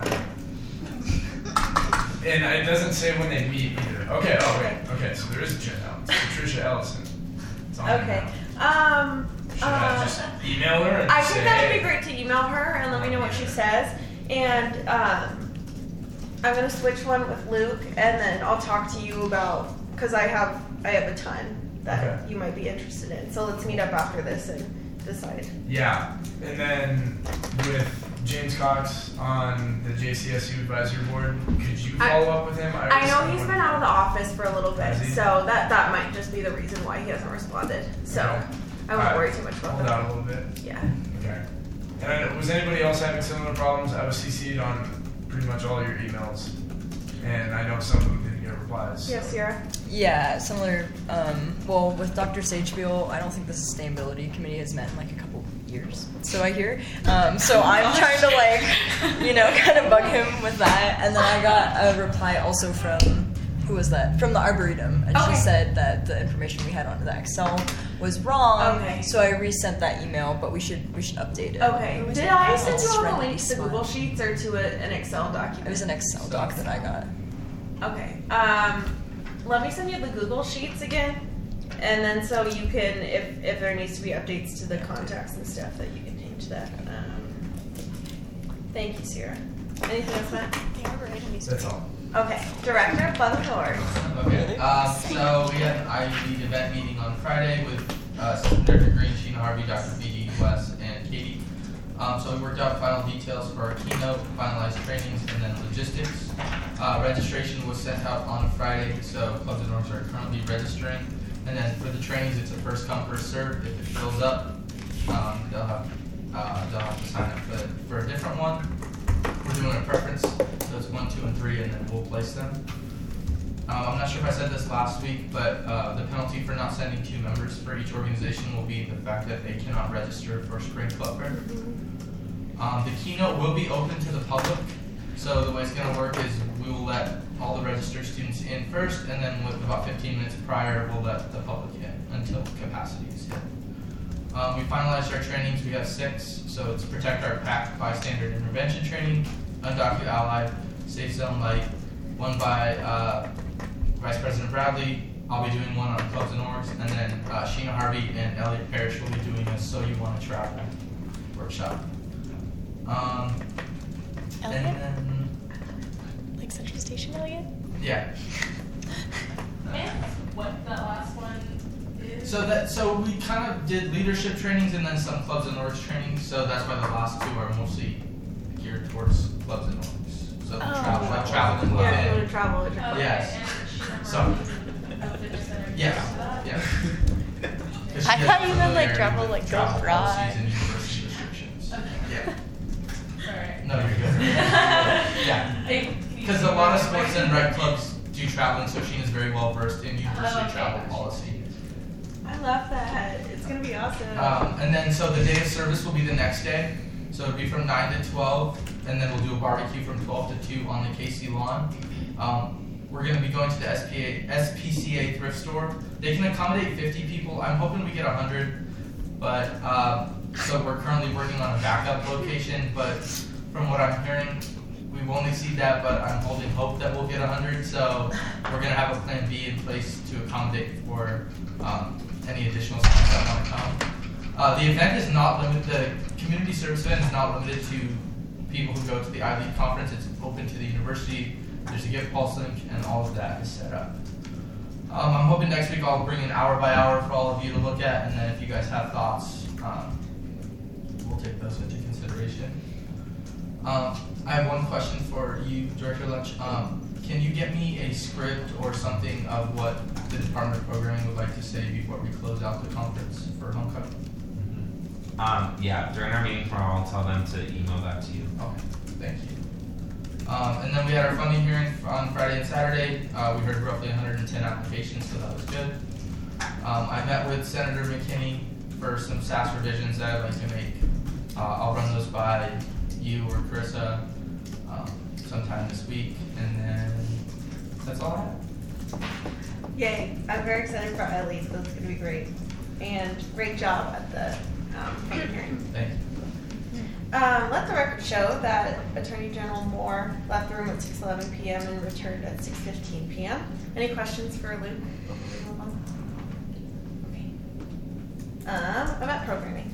I- And it doesn't say when they meet either. Okay, oh wait, okay, so there is a chat out. It's Patricia Ellison. It's on there Okay. now. Um. Should I uh, just email her and I say, think that would hey? be great to email her and let me know what she says. And um, I'm gonna switch one with Luke, and then I'll talk to you about because I have I have a ton that Okay. you might be interested in. So let's meet up after this and decide. Yeah, and then with James Cox on the J C S U advisory board, could you I- follow up with him? I already know sent he's one. been out of the office for a little bit, Has he? so that that might just be the reason why he hasn't responded. So Okay. I won't Alright, worry too much about Hold that. out a little bit. Yeah. Okay. And I know, was anybody else having similar problems? I was C C'd on pretty much all your emails, and I know some of them didn't get replies. Yes, Sierra. Yeah, similar. Um, well, with Doctor Sagefield, I don't think the sustainability committee has met in like a couple years. So I hear. Um, so I'm trying to like, you know, kind of bug him with that. And then I got a reply also from who was that? From the Arboretum, and Okay. she said that the information we had on the Excel was wrong. Okay. So I resent that email, but we should we should update it. Okay. It was Did an I email. send you It's all the Serenity links to Smile. Google Sheets or to a, an Excel document? It was an Excel doc that I got. Okay. Um, let me send you the Google Sheets again, and then so you can, if if there needs to be updates to the contacts and stuff, that you can change that. Um, thank you, Sierra. Anything else, Matt? That's all. Okay. Director of Public Works. Okay, um, so we had an I U D event meeting on Friday with, uh, Assistant Director Green, Sheena Harvey, Doctor Beatty, Wes, and Katie. Um, so we worked out final details for our keynote, finalized trainings, and then logistics. Uh, registration was sent out on Friday, so clubs and orgs are currently registering. And then for the trainings, it's a first come, first served. If it fills up, um, they'll have, uh, they'll have to sign up for, for a different one. We're doing a preference, so it's one, two, and three, and then we'll place them. Um, I'm not sure if I said this last week, but uh, the penalty for not sending two members for each organization will be the fact that they cannot register for spring club fair. Um, the keynote will be open to the public, so the way it's going to work is we will let all the registered students in first, and then with about fifteen minutes prior, we'll let the public in until capacity is hit. Um, we finalized our trainings. We have six, so it's Protect Our Pack Bystander Intervention Training, Undocumented Allied, Safe Zone Light, one by uh, Vice President Bradley. I'll be doing one on clubs and orgs, and then uh, Sheena Harvey and Elliot Parrish will be doing a So You Want to Travel workshop. Um, and Elliot? then, Like Central Station, Elliot? yeah. May I ask what that last one is? So that so we kind of did leadership trainings and then some clubs and orgs trainings. So that's why the last two are mostly geared towards clubs and orgs. So the Oh. travel, like traveling with Yeah, if you it. want to travel. with your Okay, Yes. and Sheena So- Harvey's at the fitness center. Yeah, That? yeah. 'Cause she I has thought you meant, like, familiarity travel, with like, go travel abroad. policies and university restrictions. Okay. Yeah. Alright. No, you're good. Yeah. Hey, can you Because a lot of sports and rec clubs do traveling, so Sheena's very well versed in university Okay, travel gotcha. policy. I love that. It's gonna be awesome. Um, and then, so the day of service will be the next day. So it'll be from nine to twelve, and then we'll do a barbecue from twelve to two on the K C lawn. Um, we're going to be going to the S P A, S P C A thrift store. They can accommodate fifty people. I'm hoping we get one hundred, but uh, so we're currently working on a backup location. But from what I'm hearing, we won't exceed that, but I'm holding hope that we'll get one hundred. So we're going to have a plan B in place to accommodate for um, any additional students that want to come. Uh, the event is not limited, the community service event is not limited to people who go to the I League conference. It's open to the university. There's a gift pulse link, and all of that is set up. Um, I'm hoping next week I'll bring in hour by hour for all of you to look at, and then if you guys have thoughts, um, we'll take those into consideration. Um, I have one question for you, Director Lunch. Um, can you get me a script or something of what the Department of Programming would like to say before we close out the conference for homecoming? Um, yeah, during our meeting tomorrow, I'll tell them to email that to you. Okay, thank you. Um, and then we had our funding hearing on Friday and Saturday. Uh, we heard roughly one hundred ten applications, so that was good. Um, I met with Senator McKinney for some S A S revisions that I'd like to make. Uh, I'll run those by you or Carissa um, sometime this week, and then that's all I have. Yay, I'm very excited for Eileen, so it's gonna be great. And great job at the um, public hearing. Thank you. Um, let the record show that Attorney General Moore left the room at six eleven p m and returned at six fifteen p m Any questions for Luke before we move on? Okay. Um, about programming.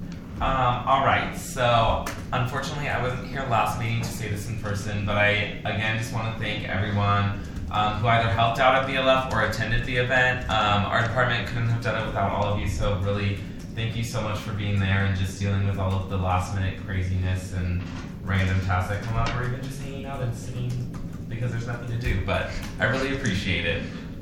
Um, all right, so unfortunately I wasn't here last meeting to say this in person, but I again just want to thank everyone um, who either helped out at B L F or attended the event. Um, our department couldn't have done it without all of you, so really thank you so much for being there and just dealing with all of the last minute craziness and random tasks that come up, or even just hanging out and sitting because there's nothing to do, but I really appreciate it.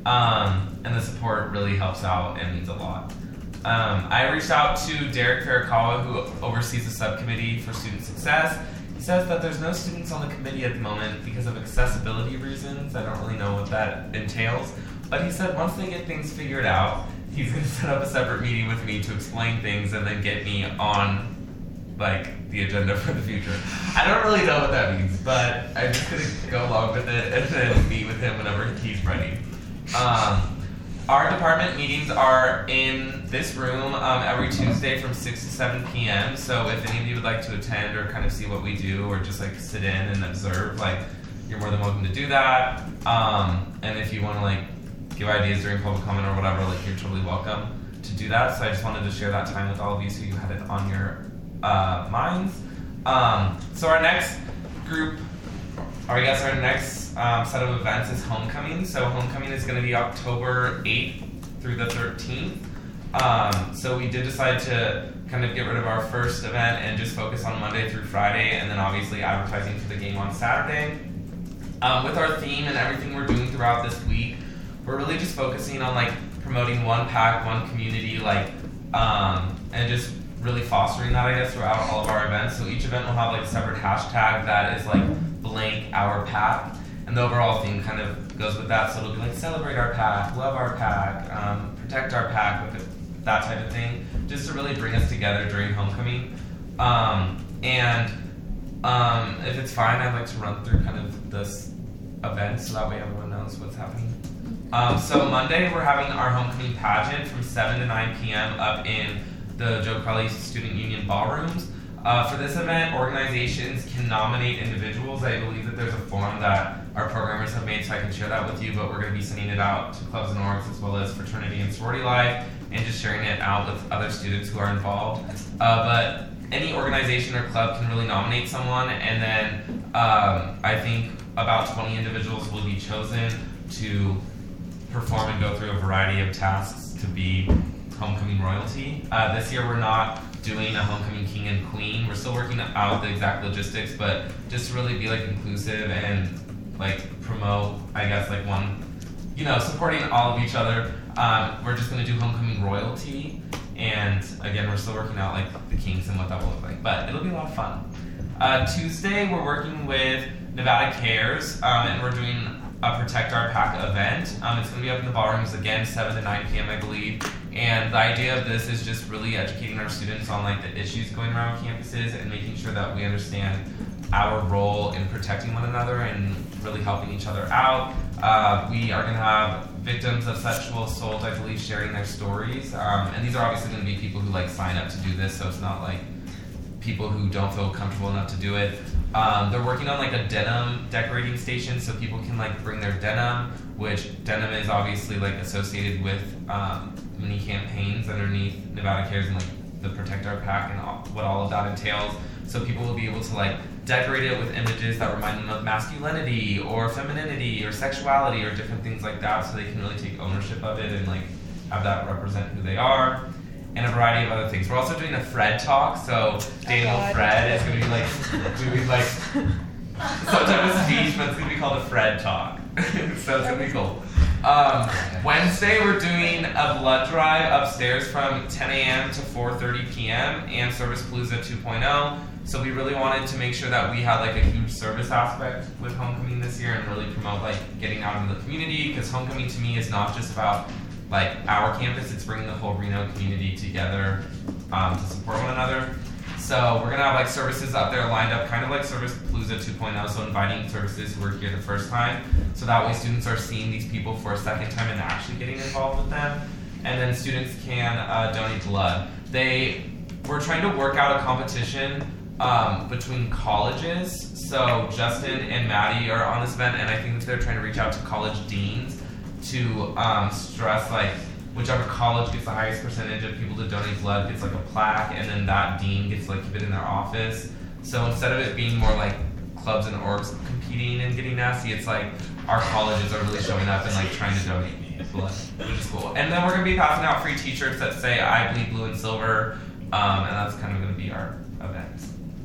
Um, and the support really helps out and means a lot. Um, I reached out to Derek Farakawa, who oversees the subcommittee for student success. He says that there's no students on the committee at the moment because of accessibility reasons. I don't really know what that entails, but he said once they get things figured out, he's going to set up a separate meeting with me to explain things and then get me on, like, the agenda for the future. I don't really know what that means, but I'm just going to go along with it and then meet with him whenever he's ready. Um, our department meetings are in this room um, every Tuesday from six to seven p m So if any of you would like to attend or kind of see what we do or just, like, sit in and observe, like, you're more than welcome to do that. Um, and if you want to, like, give ideas during public comment or whatever, like, you're totally welcome to do that. So I just wanted to share that time with all of you so you had it on your uh, minds. Um, so our next group, or I guess our next um, set of events is Homecoming. So Homecoming is going to be October eighth through the thirteenth. Um, so we did decide to kind of get rid of our first event and just focus on Monday through Friday, and then obviously advertising for the game on Saturday. Um, with our theme and everything we're doing throughout this week, we're really just focusing on, like, promoting one pack, one community, like, um, and just really fostering that, I guess, throughout all of our events. So each event will have, like, a separate hashtag that is, like, blank our pack, and the overall theme kind of goes with that. So it'll be like celebrate our pack, love our pack, um, protect our pack, with it, that type of thing, just to really bring us together during Homecoming. Um, and um, if it's fine, I'd like to run through kind of this event so that way everyone knows what's happening. Um, so Monday we're having our Homecoming pageant from seven to nine p m up in the Joe Crowley Student Union ballrooms. Uh, for this event, organizations can nominate individuals. I believe that there's a form that our programmers have made, so I can share that with you, but we're going to be sending it out to clubs and orgs as well as fraternity and sorority life, and just sharing it out with other students who are involved. Uh, but any organization or club can really nominate someone, and then um, I think about twenty individuals will be chosen to perform and go through a variety of tasks to be Homecoming royalty. Uh, this year we're not doing a Homecoming king and queen. We're still working out the exact logistics, but just to really be, like, inclusive and, like, promote, I guess, like, one, you know, supporting all of each other. Um, we're just going to do Homecoming royalty, and again, we're still working out, like, the kings and what that will look like, but it'll be a lot of fun. Uh, Tuesday we're working with Nevada Cares, um, and we're doing a Protect Our Pack event. Um, it's going to be up in the ballrooms again, seven to nine p m I believe. And the idea of this is just really educating our students on, like, the issues going around campuses and making sure that we understand our role in protecting one another and really helping each other out. Uh, we are going to have victims of sexual assault, I believe, sharing their stories. Um, and these are obviously going to be people who, like, sign up to do this, so it's not like people who don't feel comfortable enough to do it. Um, they're working on, like, a denim decorating station so people can, like, bring their denim, which denim is obviously, like, associated with um, many campaigns underneath Nevada Cares and, like, the Protect Our Pack and all, what all of that entails. So people will be able to, like, decorate it with images that remind them of masculinity or femininity or sexuality or different things like that, so they can really take ownership of it and, like, have that represent who they are. And a variety of other things. We're also doing a Fred talk, so Daniel oh Fred is going to be like doing like some type of speech, but it's going to be called a Fred talk. So it's going to be cool. Um, Wednesday, we're doing a blood drive upstairs from ten a.m. to four thirty p.m. and Service Palooza two point oh. So we really wanted to make sure that we had like a huge service aspect with homecoming this year and really promote like getting out into the community, because homecoming to me is not just about like our campus, it's bringing the whole Reno community together um, to support one another. So we're gonna have like services up there lined up, kind of like Service Palooza two point oh, so inviting services who are here the first time, so that way students are seeing these people for a second time and actually getting involved with them. And then students can uh, donate blood. They, we're trying to work out a competition um, between colleges. So Justin and Maddie are on this event, and I think that they're trying to reach out to college deans to um, stress like whichever college gets the highest percentage of people to donate blood gets like a plaque, and then that dean gets like keep it in their office. So instead of it being more like clubs and orgs competing and getting nasty, it's like our colleges are really showing up and like trying to donate blood, which is cool. And then we're gonna be passing out free t-shirts that say I bleed blue and silver, um, and that's kind of gonna be our event.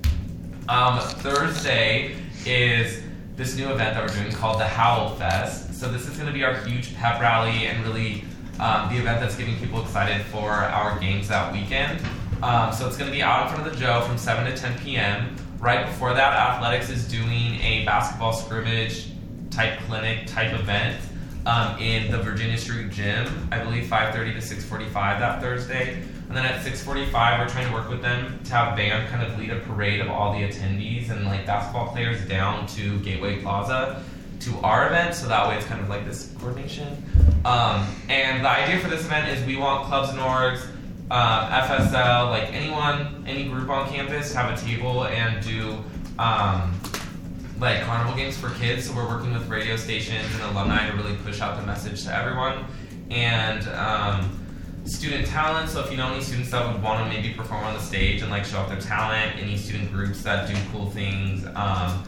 Um, Thursday is this new event that we're doing called the Howl Fest. So this is gonna be our huge pep rally and really Um, the event that's getting people excited for our games that weekend. Um, so it's going to be out in front of the Joe from seven to ten p.m. Right before that, Athletics is doing a basketball scrimmage type clinic type event um, in the Virginia Street Gym, I believe five thirty to six forty-five that Thursday. And then at six forty-five, we're trying to work with them to have band kind of lead a parade of all the attendees and like basketball players down to Gateway Plaza to our event, so that way it's kind of like this coordination. Um, and the idea for this event is we want clubs and orgs, uh, F S L, like anyone, any group on campus, have a table and do um, like carnival games for kids. So we're working with radio stations and alumni to really push out the message to everyone. And um, student talent, so if you know any students that would want to maybe perform on the stage and like show off their talent, any student groups that do cool things, um,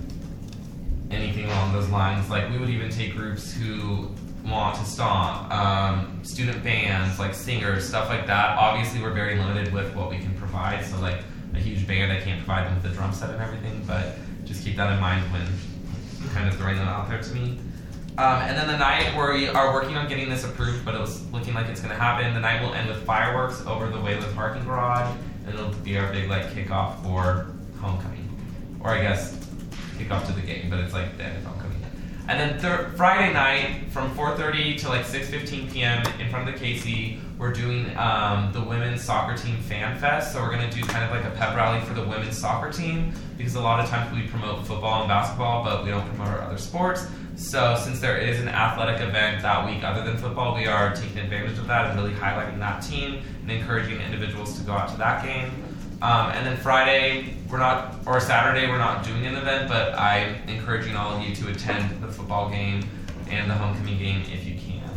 anything along those lines. Like we would even take groups who want to stomp, um, student bands, like singers, stuff like that. Obviously we're very limited with what we can provide, so like a huge band, I can't provide them with the drum set and everything, but just keep that in mind when kind of throwing them out there to me. Um, and then the night where we are working on getting this approved, but it was looking like it's gonna happen, the night will end with fireworks over the Wayland parking garage, and it'll be our big like kickoff for homecoming. Or I guess kick off to the game, but it's like the end of homecoming. And then thir- Friday night from four thirty to like six fifteen p.m. in front of the K C, we're doing um, the women's soccer team fan fest. So we're gonna do kind of like a pep rally for the women's soccer team, because a lot of times we promote football and basketball, but we don't promote our other sports. So since there is an athletic event that week other than football, we are taking advantage of that and really highlighting that team and encouraging individuals to go out to that game. Um, and then Friday, we're not, or Saturday, we're not doing an event, but I'm encouraging all of you to attend the football game and the homecoming game if you can.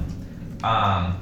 Um,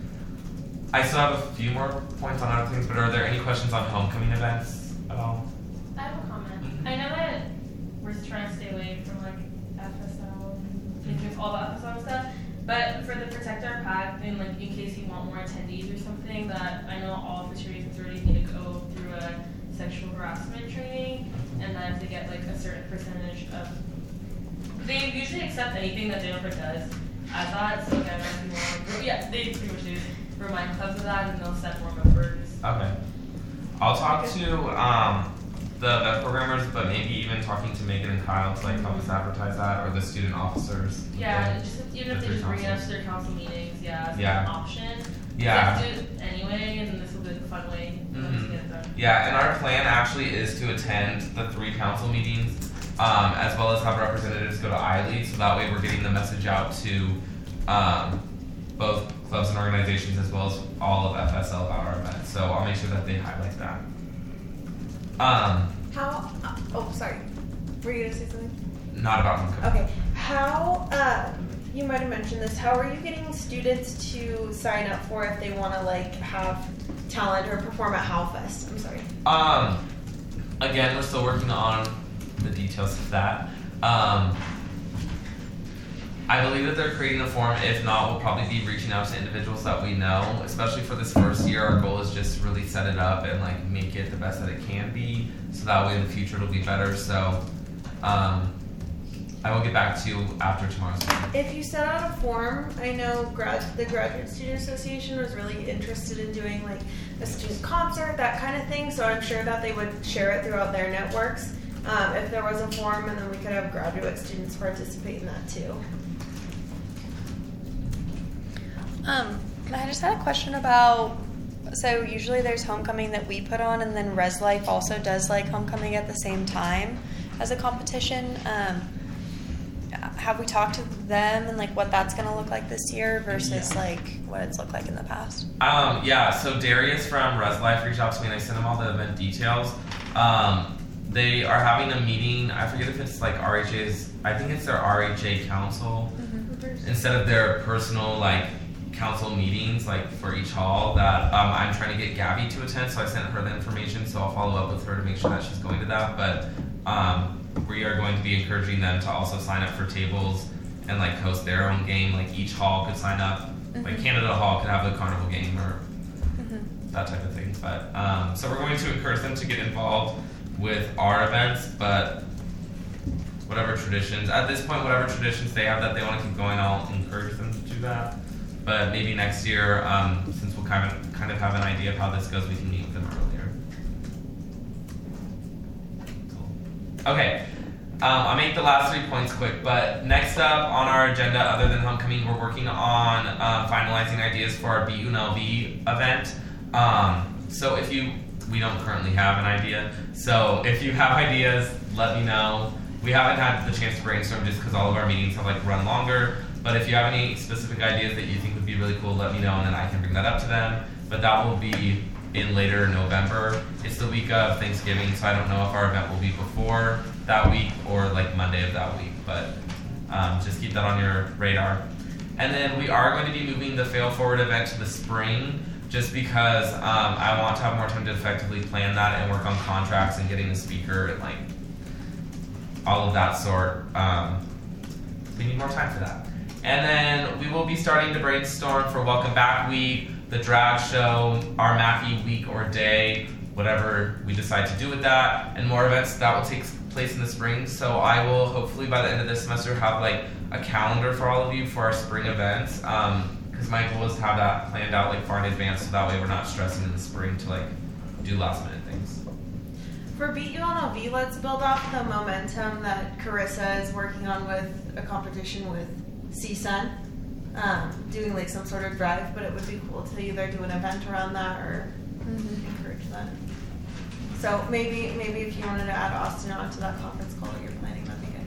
I still have a few more points on other things, but are there any questions on homecoming events at all? I have a comment. I know that we're trying to stay away from like F S L and just all the F S L stuff, but for the Protect Our Pack, and like in case you want more attendees or something, that I know all fisheries authorities need to go through a sexual harassment training, and then to get like a certain percentage of, they usually accept anything that Jennifer does as that, so like I don't know if you want, yeah, they pretty much do remind clubs of that, and they'll set more members. Okay. I'll talk to um, the event programmers, but maybe even talking to Megan and Kyle to like help us advertise that, or the student officers. Yeah, the, just even if they just bring it up to their council meetings, yeah, as yeah. an option. Yeah. Let's do it anyway, and this will be a fun way mm-hmm. to get it done. Yeah, and our plan actually is to attend the three council meetings, um, as well as have representatives go to I L E, so that way we're getting the message out to um, both clubs and organizations as well as all of F S L about our event. So I'll make sure that they highlight that. Um, How, uh, oh, sorry. Were you going to say something? Not about homecoming. Okay. How, uh, you might have mentioned this, how are you getting students to sign up for if they want to, like, have talent or perform at Howlfest? I'm sorry. Um, again, we're still working on the details of that. Um, I believe that they're creating a form. If not, we'll probably be reaching out to individuals that we know, especially for this first year. Our goal is just to really set it up and like make it the best that it can be, so that way in the future it'll be better. So, um, I will get back to you after tomorrow's meeting. If you set out a form, I know grad, the Graduate Student Association was really interested in doing like a student concert, that kind of thing, so I'm sure that they would share it throughout their networks. Um, if there was a form, and then we could have graduate students participate in that too. Um, I just had a question about, so usually there's homecoming that we put on, and then Res Life also does like homecoming at the same time as a competition. Um, have we talked to them and like what that's going to look like this year versus Yeah. like what it's looked like in the past? Um, yeah, so Darius from Res Life reached out to me and I sent him all the event details. Um, they are having a meeting, I forget if it's like R H A's, I think it's their R H A council, Mm-hmm. instead of their personal like council meetings like for each hall that um, I'm trying to get Gabby to attend, so I sent her the information, so I'll follow up with her to make sure that she's going to that. But um, we are going to be encouraging them to also sign up for tables and like host their own game. Like each hall could sign up, Mm-hmm. like Canada Hall could have the carnival game or Mm-hmm. that type of thing. But um, so we're going to encourage them to get involved with our events, but whatever traditions, at this point, whatever traditions they have that they want to keep going, I'll encourage them to do that. But maybe next year, um, since we'll kind of kind of have an idea of how this goes, we can meet with them earlier. Cool. Okay, um, I'll make the last three points quick. But next up on our agenda, other than homecoming, we're working on um, finalizing ideas for our B U N L V event. Um, so if you, we don't currently have an idea. So if you have ideas, let me know. We haven't had the chance to brainstorm just because all of our meetings have like run longer. But if you have any specific ideas that you think would be really cool, let me know and then I can bring that up to them. But that will be in later November. It's the week of Thanksgiving, so I don't know if our event will be before that week or like Monday of that week. But um, just keep that on your radar. And then we are going to be moving the Fail Forward event to the spring, just because um, I want to have more time to effectively plan that and work on contracts and getting a speaker and like all of that sort. Um, we need more time for that. And then we will be starting to brainstorm for Welcome Back Week, the drag show, our Mackey week or day, whatever we decide to do with that, and more events that will take place in the spring. So I will hopefully by the end of this semester have like a calendar for all of you for our spring events. Um, because my goal is to have that planned out like far in advance, so that way we're not stressing in the spring to like do last minute things. For B U N L V, let's build off the momentum that Carissa is working on with a competition with C S U N, um, doing like some sort of drive, but it would be cool to either do an event around that or mm-hmm. encourage that. So maybe maybe if you wanted to add Austin onto that conference call that you're planning, that'd be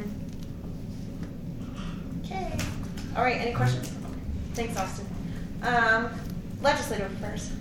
good. Okay. Mm-hmm. All right, any questions? Thanks, Austin. Um, legislative first.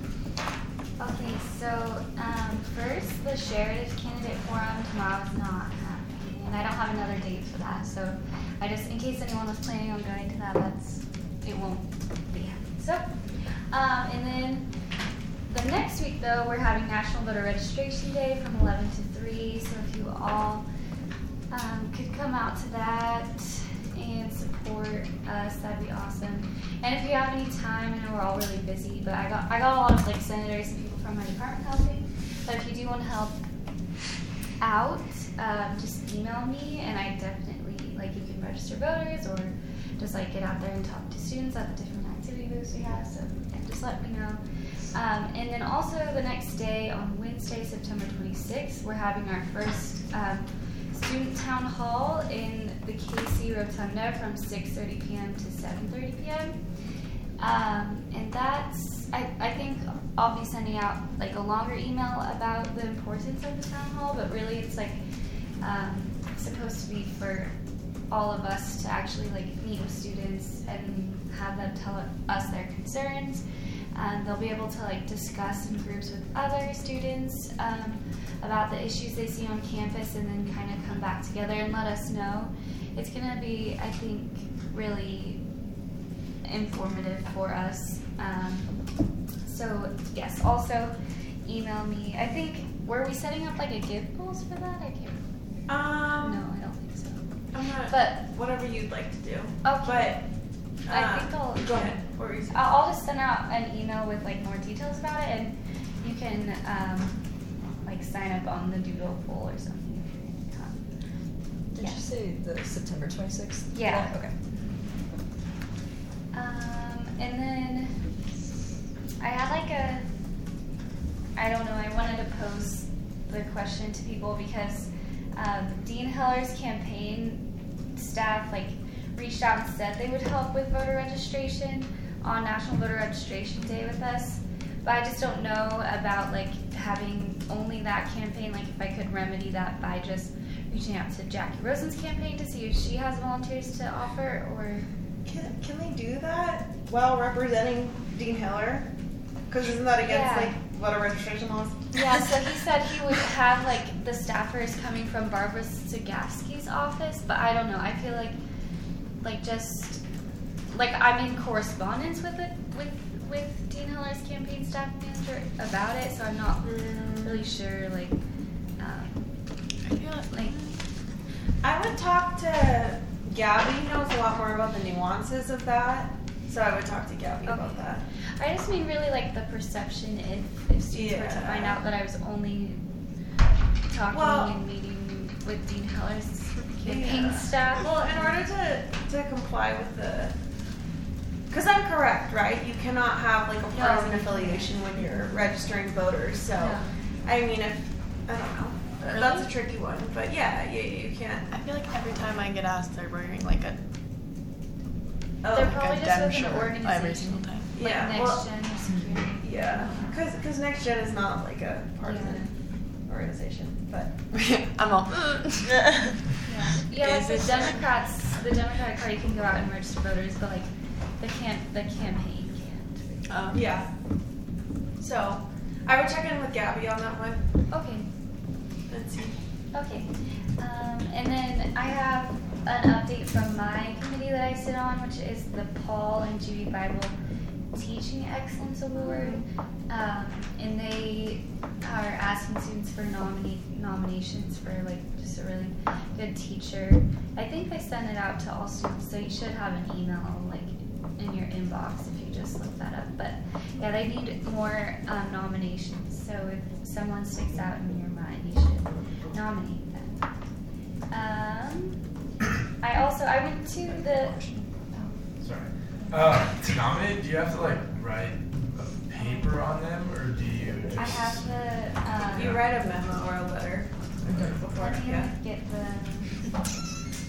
Okay, so um, first, the Sheriff Candidate Forum tomorrow is not happening, and I don't have another date for that. So I just, in case anyone was planning on going to that, that's it won't be happening. So, um, and then the next week though, we're having National Voter Registration Day from eleven to three. So if you all um, could come out to that and support us, that'd be awesome. And if you have any time, I know we're all really busy, but I got I got a lot of like senators and people from my department helping. But if you do want to help out, um, just email me, and I definitely like you can register voters or just like get out there and talk to students at the different activity booths we have. So yeah, just let me know. Um, and then also the next day on Wednesday, September twenty-sixth, we're having our first um, student town hall in the K C Rotunda from six thirty p.m. to seven thirty p.m. Um, and that's, I, I think I'll be sending out like a longer email about the importance of the town hall, but really it's like um, supposed to be for all of us to actually like meet with students and have them tell us their concerns. Um, they'll be able to like discuss in groups with other students um, about the issues they see on campus, and then kind of come back together and let us know. It's gonna be, I think, really informative for us. Um, so yes, also email me. I think, were we setting up like a give polls for that? I can't remember. Um, no, I don't think so. I'm not. But whatever you'd like to do. Okay. But I uh, think I'll go ahead. What were you saying? I'll, I'll just send out an email with like more details about it, and you can um, like sign up on the Doodle poll or something if you're gonna come. Did Yeah. you say the September twenty-sixth? Yeah. Okay. Um, and then I had like a, I don't know, I wanted to pose the question to people because um, Dean Heller's campaign staff like reached out and said they would help with voter registration on National Voter Registration Day with us. But I just don't know about like having only that campaign, like if I could remedy that by just reaching out to Jackie Rosen's campaign to see if she has volunteers to offer, or Can, can they do that while representing Dean Heller? Because isn't that against Yeah. like voter registration laws? yeah, so he said he would have like the staffers coming from Barbara Sagowski's office, but I don't know. I feel like like just like I'm in correspondence with it with with Dean Heller's campaign staff manager about it, so I'm not really sure like um, I feel like, like I would talk to Gabby. Knows a lot more about the nuances of that, so I would talk to Gabby about Okay. that. I just mean really like the perception if if students were to Yeah. find out that I was only talking Well- and meeting with Dean Heller's campaign Yeah. staff. Well, in order to to comply with the, because I'm correct, right? You cannot have like a No, partisan you affiliation when you're registering voters. So, No. I mean, if I don't know, Really? that's a tricky one. But yeah, you you can't. I feel like every time I get asked, they're wearing like a, Oh, They're like probably a just Dem with an shirt organization. every single time. Like Yeah, Next well- Gen or Security. Yeah, because Next Gen is not like a partisan organization, but I'm all. Yeah, yeah like Is the it- Democrats, the Democratic Party can go out and register voters, but like the can the campaign can't. Um, yeah. So, I would check in with Gabby on that one Okay, and see. okay. Um, and then I have an update from my committee that I sit on, which is the Paul and Judy Bible Teaching Excellence Award. Um, and they are asking students for nomina- nominations for like just a really good teacher. I think they send it out to all students, so you should have an email like in your inbox if you just look that up. But yeah, they need more um, nominations. So if someone sticks out in your mind, you should nominate them. Um, I also I went to the. Sorry. Uh, to nominate, do you have to like write a paper on them, or do you just? I have the. Um, You write a memo or a letter before, Let me yeah. get the.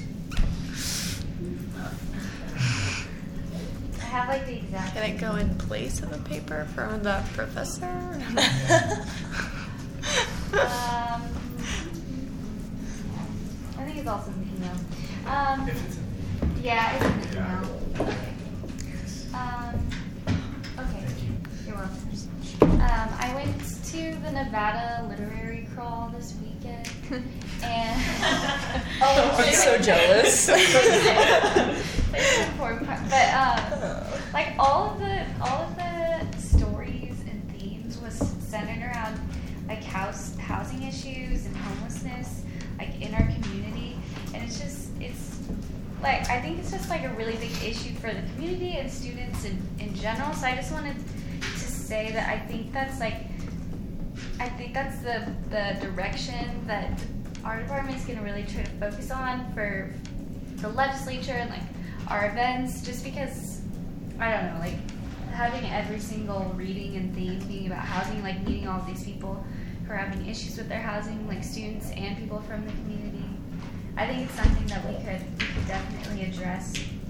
I have like the exact. Can it go in place of a paper from the professor? Um, I think it's also an email. Um, If it's yeah, it's an Yeah. email. Okay. Um, okay. Thank you. You're welcome. Um, I went to the Nevada Literary Crawl this weekend, and oh, I'm so jealous. That's the important part. But um, like all of the all of the stories and themes was centered around like house housing issues and homelessness, like in our community, and it's just it's like I think it's just like a really big issue for the community and students in, in general. So I just wanted to say that I think that's like I think that's the the direction that our department is going to really try to focus on for the legislature and like our events, just because I don't know, like having every single reading and theme being about housing, like meeting all of these people who are having issues with their housing, like students and people from the community. I think it's something that we could we could definitely address.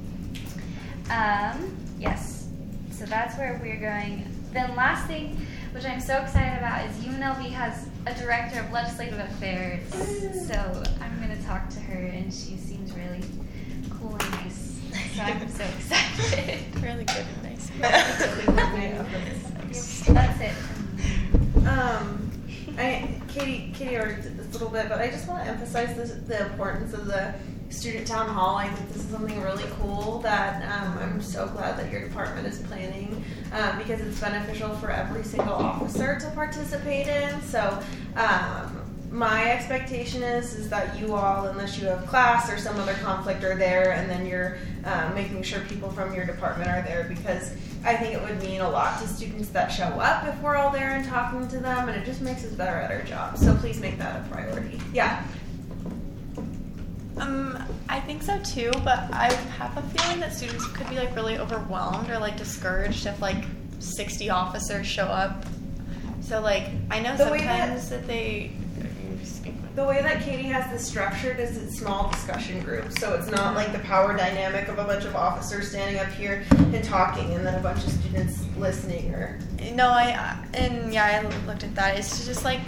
Um, yes, so that's where we're going. Then last thing, which I'm so excited about, is U N L V has a director of legislative affairs. So I'm going to talk to her, and she seems really cool and nice. So I'm so excited. Really good and nice. That's it. Um, I, Katie, Katie already did this a little bit, but I just want to emphasize this, the importance of the student town hall. I think this is something really cool that um, I'm so glad that your department is planning um, because it's beneficial for every single officer to participate in. So um, my expectation is is that you all, unless you have class or some other conflict, are there, and then you're um, making sure people from your department are there, because I think it would mean a lot to students that show up if we're all there and talking to them, and it just makes us better at our job. So please make that a priority. Yeah. Um, I think so too, but I have a feeling that students could be like really overwhelmed or like discouraged if like sixty officers show up. So like I know The way that- sometimes that they. The way that Katie has this structured is it's small discussion groups, so it's not like the power dynamic of a bunch of officers standing up here and talking, and then a bunch of students listening. Or No, I and yeah, I looked at that. It's just like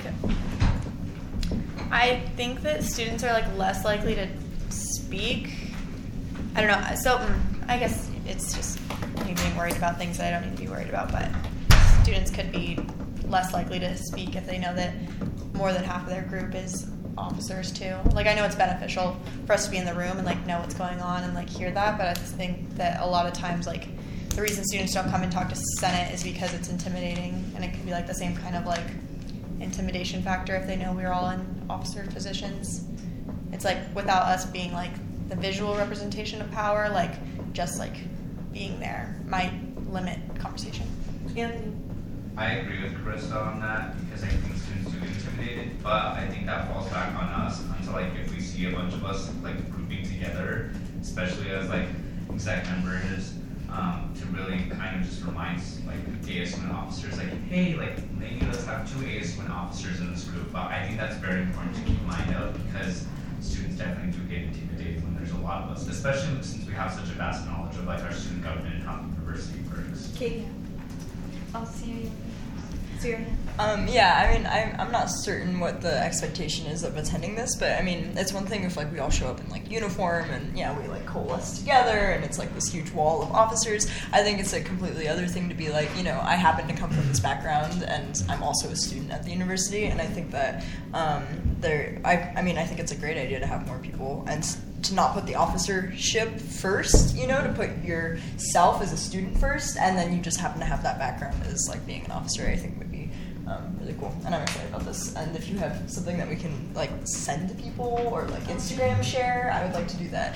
I think that students are like less likely to speak. I don't know. So mm, I guess it's just me being worried about things that I don't need to be worried about. But students could be less likely to speak if they know that more than half of their group is officers too. Like I know it's beneficial for us to be in the room and like know what's going on and like hear that, but I just think that a lot of times like the reason students don't come and talk to Senate is because it's intimidating, and it could be like the same kind of like intimidation factor if they know we're all in officer positions. It's like without us being like the visual representation of power, like just like being there might limit conversation. Anthony. I agree with Krista on that because I think students do get intimidated, but I think that falls back on us until like if we see a bunch of us like grouping together, especially as like exec members, um, to really kind of just remind like A S U N officers like, hey, like maybe let's have two A S U N officers in this group. But I think that's very important to keep in mind of because students definitely do get intimidated when there's a lot of us, especially since we have such a vast knowledge of like our student government and how the university works. Katie. I'll see you. Sierra. Um, yeah, I mean, I'm, I'm not certain what the expectation is of attending this, but I mean, it's one thing if like we all show up in like uniform and yeah, we like coalesce together and it's like this huge wall of officers. I think it's a completely other thing to be like, you know, I happen to come from this background and I'm also a student at the university, and I think that um, there, I, I mean, I think it's a great idea to have more people and to not put the officership first, you know, to put yourself as a student first, and then you just happen to have that background as like being an officer. I think would be um, really cool, and I'm excited about this. And if you have something that we can like send to people or like Instagram share, I would like to do that.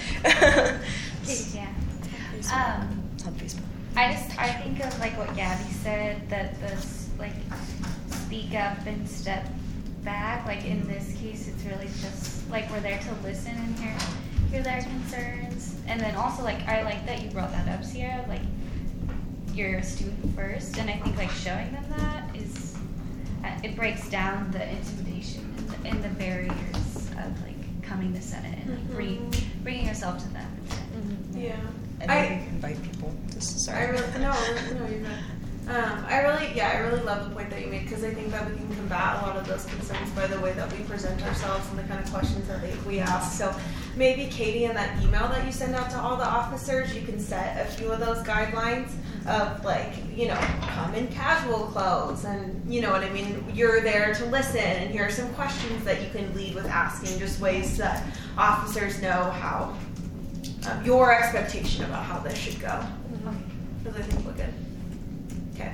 Yeah. Um, It's on Facebook. I just I think of like what Gabby said, that this like speak up and step back. Like in this case, it's really just like we're there to listen and hear hear their concerns, and then also like I like that you brought that up, Sierra. Like you're a student first, and I think like showing them that is uh, it breaks down the intimidation and the, and the barriers of like coming to Senate and like bring, bringing yourself to them. Mm-hmm. Yeah. And I- I invite people. This is I sorry. really no, no, you're not. Um, I really, yeah, I really love the point that you made because I think that we can combat a lot of those concerns by the way that we present ourselves and the kind of questions that they, we ask. So maybe Katie, in that email that you send out to all the officers, you can set a few of those guidelines of like, you know, come in casual clothes and you know what I mean. You're there to listen, and here are some questions that you can lead with asking, just ways that officers know how um, your expectation about how this should go. Because I think we're good. Okay.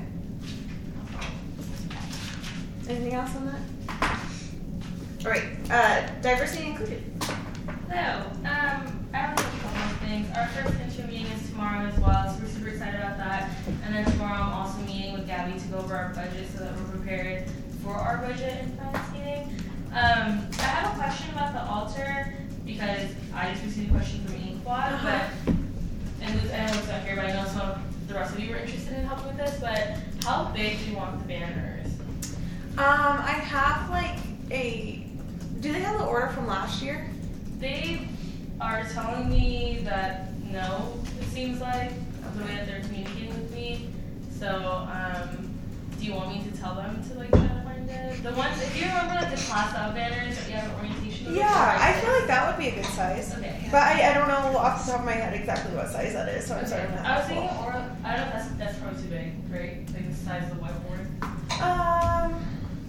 Anything else on that? All right. Uh, diversity included. So, um, I have a couple of things. Our first intro meeting is tomorrow as well, so we're super excited about that. And then tomorrow I'm also meeting with Gabby to go over our budget so that we're prepared for our budget and finance meeting. Um, I have a question about the altar because I just received a question from Inquad, Uh-huh. but and Luke, I know Luke's not here, but I know some of the rest of you were interested in helping with this. But how big do you want the banners? Um, I have like a. Do they have the order from last year? They are telling me that no, it seems like, the way that they're communicating with me. So, um, do you want me to tell them to like try to find it? The ones, if you remember like the class out banners that you have at orientation. Yeah, I feel like that would be a good size. Okay. But I, I don't know off the top of my head exactly what size that is, so I'm sorry. I'm not I was thinking, helpful. or I don't know if that's that's probably too big, right? Like the size of the whiteboard. Um,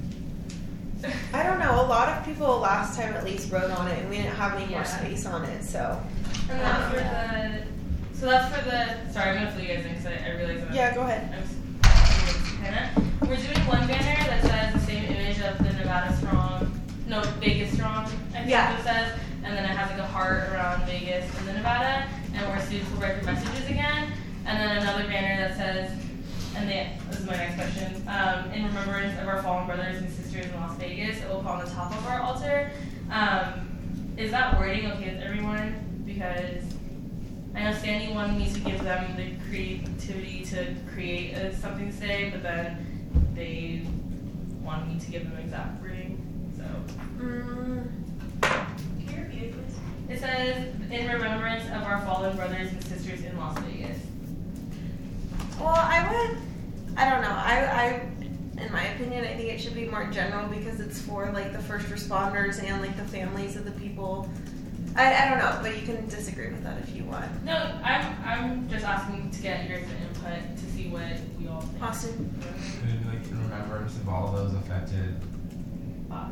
I don't know. A lot of people last time at least wrote on it, and we didn't have any more Yeah. space on it, so. And then Um, for the, so that's for the. Sorry, I'm gonna fill you guys in because I, I realize I'm. Yeah, go ahead. I'm Hannah. We're doing one banner that says the same image of the Nevada Strong, no, Vegas Strong, I think Yeah. it says, and then it has like a heart around Vegas and the Nevada, and where students will write their messages again, and then another banner that says, and they, this is my next question, um, in remembrance of our fallen brothers and sisters in Las Vegas, it will go on the top of our altar. Um, is that wording okay with everyone? Because I know Sandy wanted me to give them the creativity to create a something to say, but then they wanted me to give them exact wording. So. Mm. Can you repeat it, please? It says, in remembrance of our fallen brothers and sisters in Las Vegas. Well, I would, I don't know. I, I, in my opinion, I think it should be more general because it's for like the first responders and like the families of the people. I, I don't know, but you can disagree with that if you want. No, I'm I'm just asking to get your input to see what we all think. Austin? Could it be like in remembrance of all those affected Bye.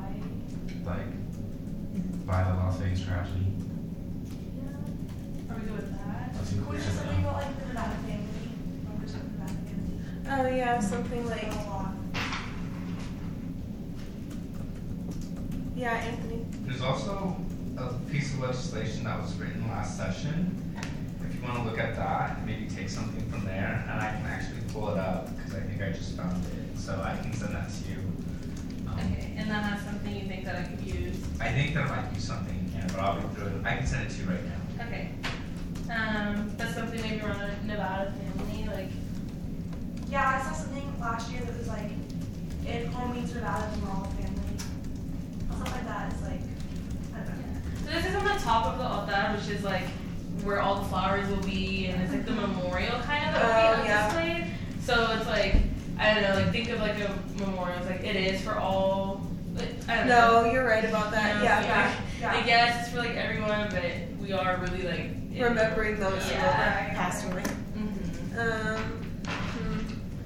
like by the Las Vegas tragedy? Are we good with that? Let's see if Could we we do can- something about like the Nevada family? Members of the Nevada family. Oh yeah, something like, A lot. yeah, Anthony. There's also a piece of legislation that was written last session. If you want to look at that, maybe take something from there, and I can actually pull it up because I think I just found it, so I can send that to you. Um, Okay, and that has something you think that I could use. I think there might be something in here, but I'll be through it. I can send it to you right now. Okay. Um, that's something maybe around a Nevada family, like. Yeah, I saw something last year that was like, if home meets Nevada, then we're all a family. Something like that. It's like, I don't know. So this is on the top of the altar, which is like where all the flowers will be, and it's like the memorial kind of that will Oh, be yeah. displayed. So it's like, I don't know, like think of like a memorial. It's like it is for all. Like, I don't know. No, you're right about that. You know, Yeah, so, yeah, like, yeah. I guess it's for like everyone, but we are really like in- Remembering those who Yeah. have passed away. Mhm. Um, hmm.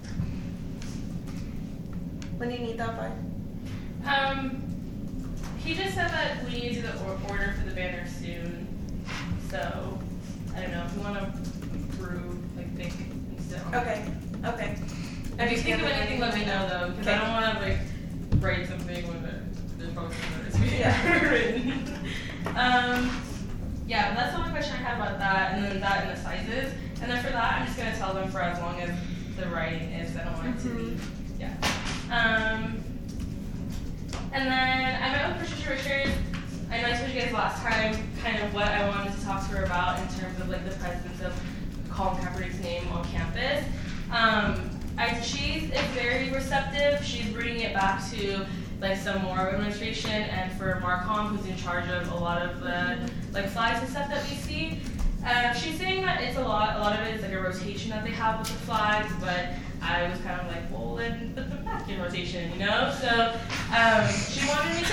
When do you need that by? Um, he just said that we need to do the or- order for the banner soon. So I don't know if we want to brew, like think and sit on it. Okay, okay. If you think of anything, let me know though, because I Okay. don't want to like write something when it- there's probably something that's being Yeah. written. Um, yeah, that's the only question I had about that, and then that and the sizes. And then for that, I'm just gonna tell them for as long as the writing is. I don't want it to be, yeah. Um, and then I met with Patricia Richards. I know I told you guys last time kind of what I wanted to talk to her about in terms of like the presence of Colin Kaepernick's name on campus. Um, I, she's is very receptive. She's bringing it back to like some more administration, and for Marcom, who's in charge of a lot of the like flags and stuff that we see. Um, she's saying that it's a lot. A lot of it is like a rotation that they have with the flags, but I was kind of like, well, then put them back in rotation, you know? So um, she wanted me to,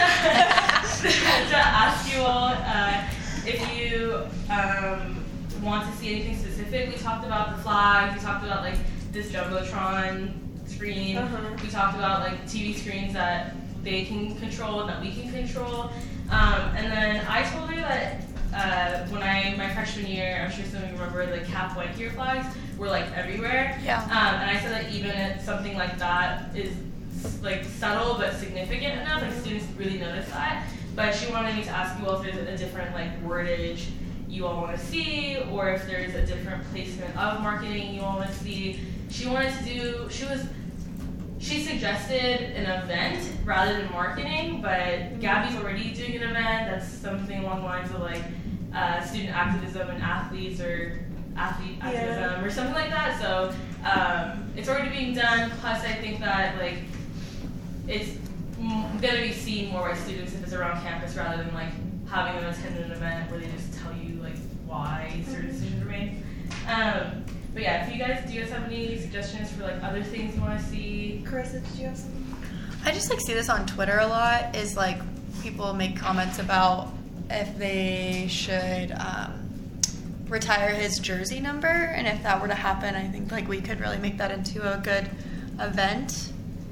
to ask you all uh, if you um, want to see anything specific. We talked about the flags. We talked about like this jumbotron screen. Uh-huh. We talked about like T V screens that they can control and that we can control. Um, and then I told her that uh, when I, my freshman year, I'm sure some of you remember, the Cap White Gear flags were like everywhere. Yeah. Um, and I said that even if something like that is like subtle but significant enough, like students really notice that. But she wanted me to ask you all if there's a different like wordage you all want to see, or if there's a different placement of marketing you all want to see. She wanted to do, she was, she suggested an event rather than marketing, but Gabby's already doing an event that's something along the lines of like uh, student activism and athletes, or athlete activism, Yeah. or something like that. So um, it's already being done. Plus, I think that like it's m- gonna be seen more by students if it's around campus rather than like having them attend an event where they just tell you like why certain decisions were made. Um, but yeah, if you guys, do you guys have any suggestions for like other things you want to see? Carissa, did you have something? I just like see this on Twitter a lot. Is like people make comments about if they should um, retire his jersey number, and if that were to happen, I think like we could really make that into a good event.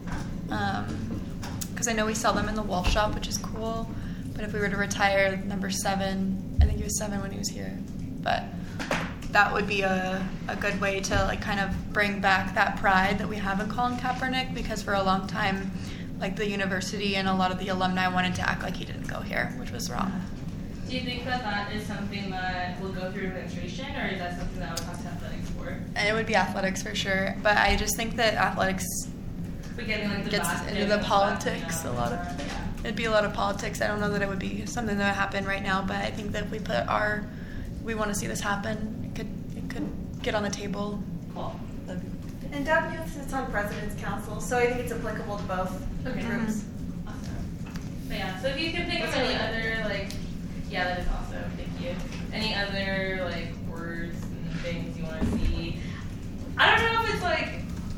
Because I know we sell them in the Wolf Shop, which is cool. But if we were to retire number seven, I think he was seven when he was here, but that would be a, a good way to like kind of bring back that pride that we have in Colin Kaepernick, because for a long time, like the university and a lot of the alumni wanted to act like he didn't go here, which was wrong. Do you think that that is something that will go through administration, or is that something that would have to athletics for? And it would be athletics for sure, but I just think that athletics But getting like the gets basket into the and stuff, politics you a know, lot of or- it. yeah. it'd be a lot of politics. I don't know that it would be something that would happen right now, but I think that if we put our, we want to see this happen, it could, it could get on the table. Cool. And Deb Youth sits on President's Council, so I think it's applicable to both Okay. groups. Awesome. But yeah, so if you can think of That's any really other like, yeah, that is awesome. Thank you. Any other like words and things you want to see? I don't know if it's like,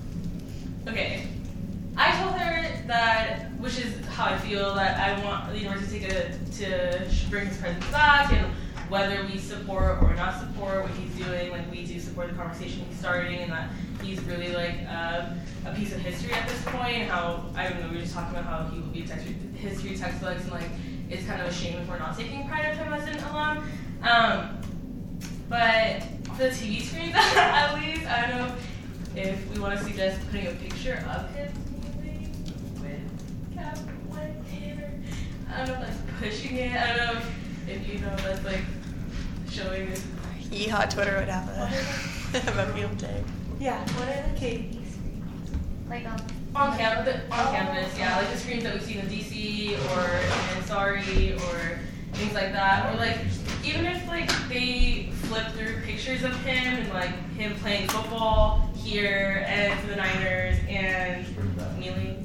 okay. I told her that, which is how I feel, that I want the university to to bring his presence back, and whether we support or not support what he's doing, like we do support the conversation he's starting, and that he's really like uh, a piece of history at this point. And how I don't know, we were just talking about how he will be text- history textbooks, and like it's kind of a shame if we're not taking pride of him as an alum. Um, but for the T V screens, at least, I don't know if we want to suggest putting a picture of him kneeling with cap white hair. I don't know if that's pushing it. I don't know if, if you know if that's like showing it. Yeehaw, Twitter would have a, have a field day. Yeah, what are the Katie? Like um, On campus, on campus, yeah, like the screens that we've seen in D C or in Sorry or things like that, or like even if like they flip through pictures of him and like him playing football here and for the Niners and kneeling.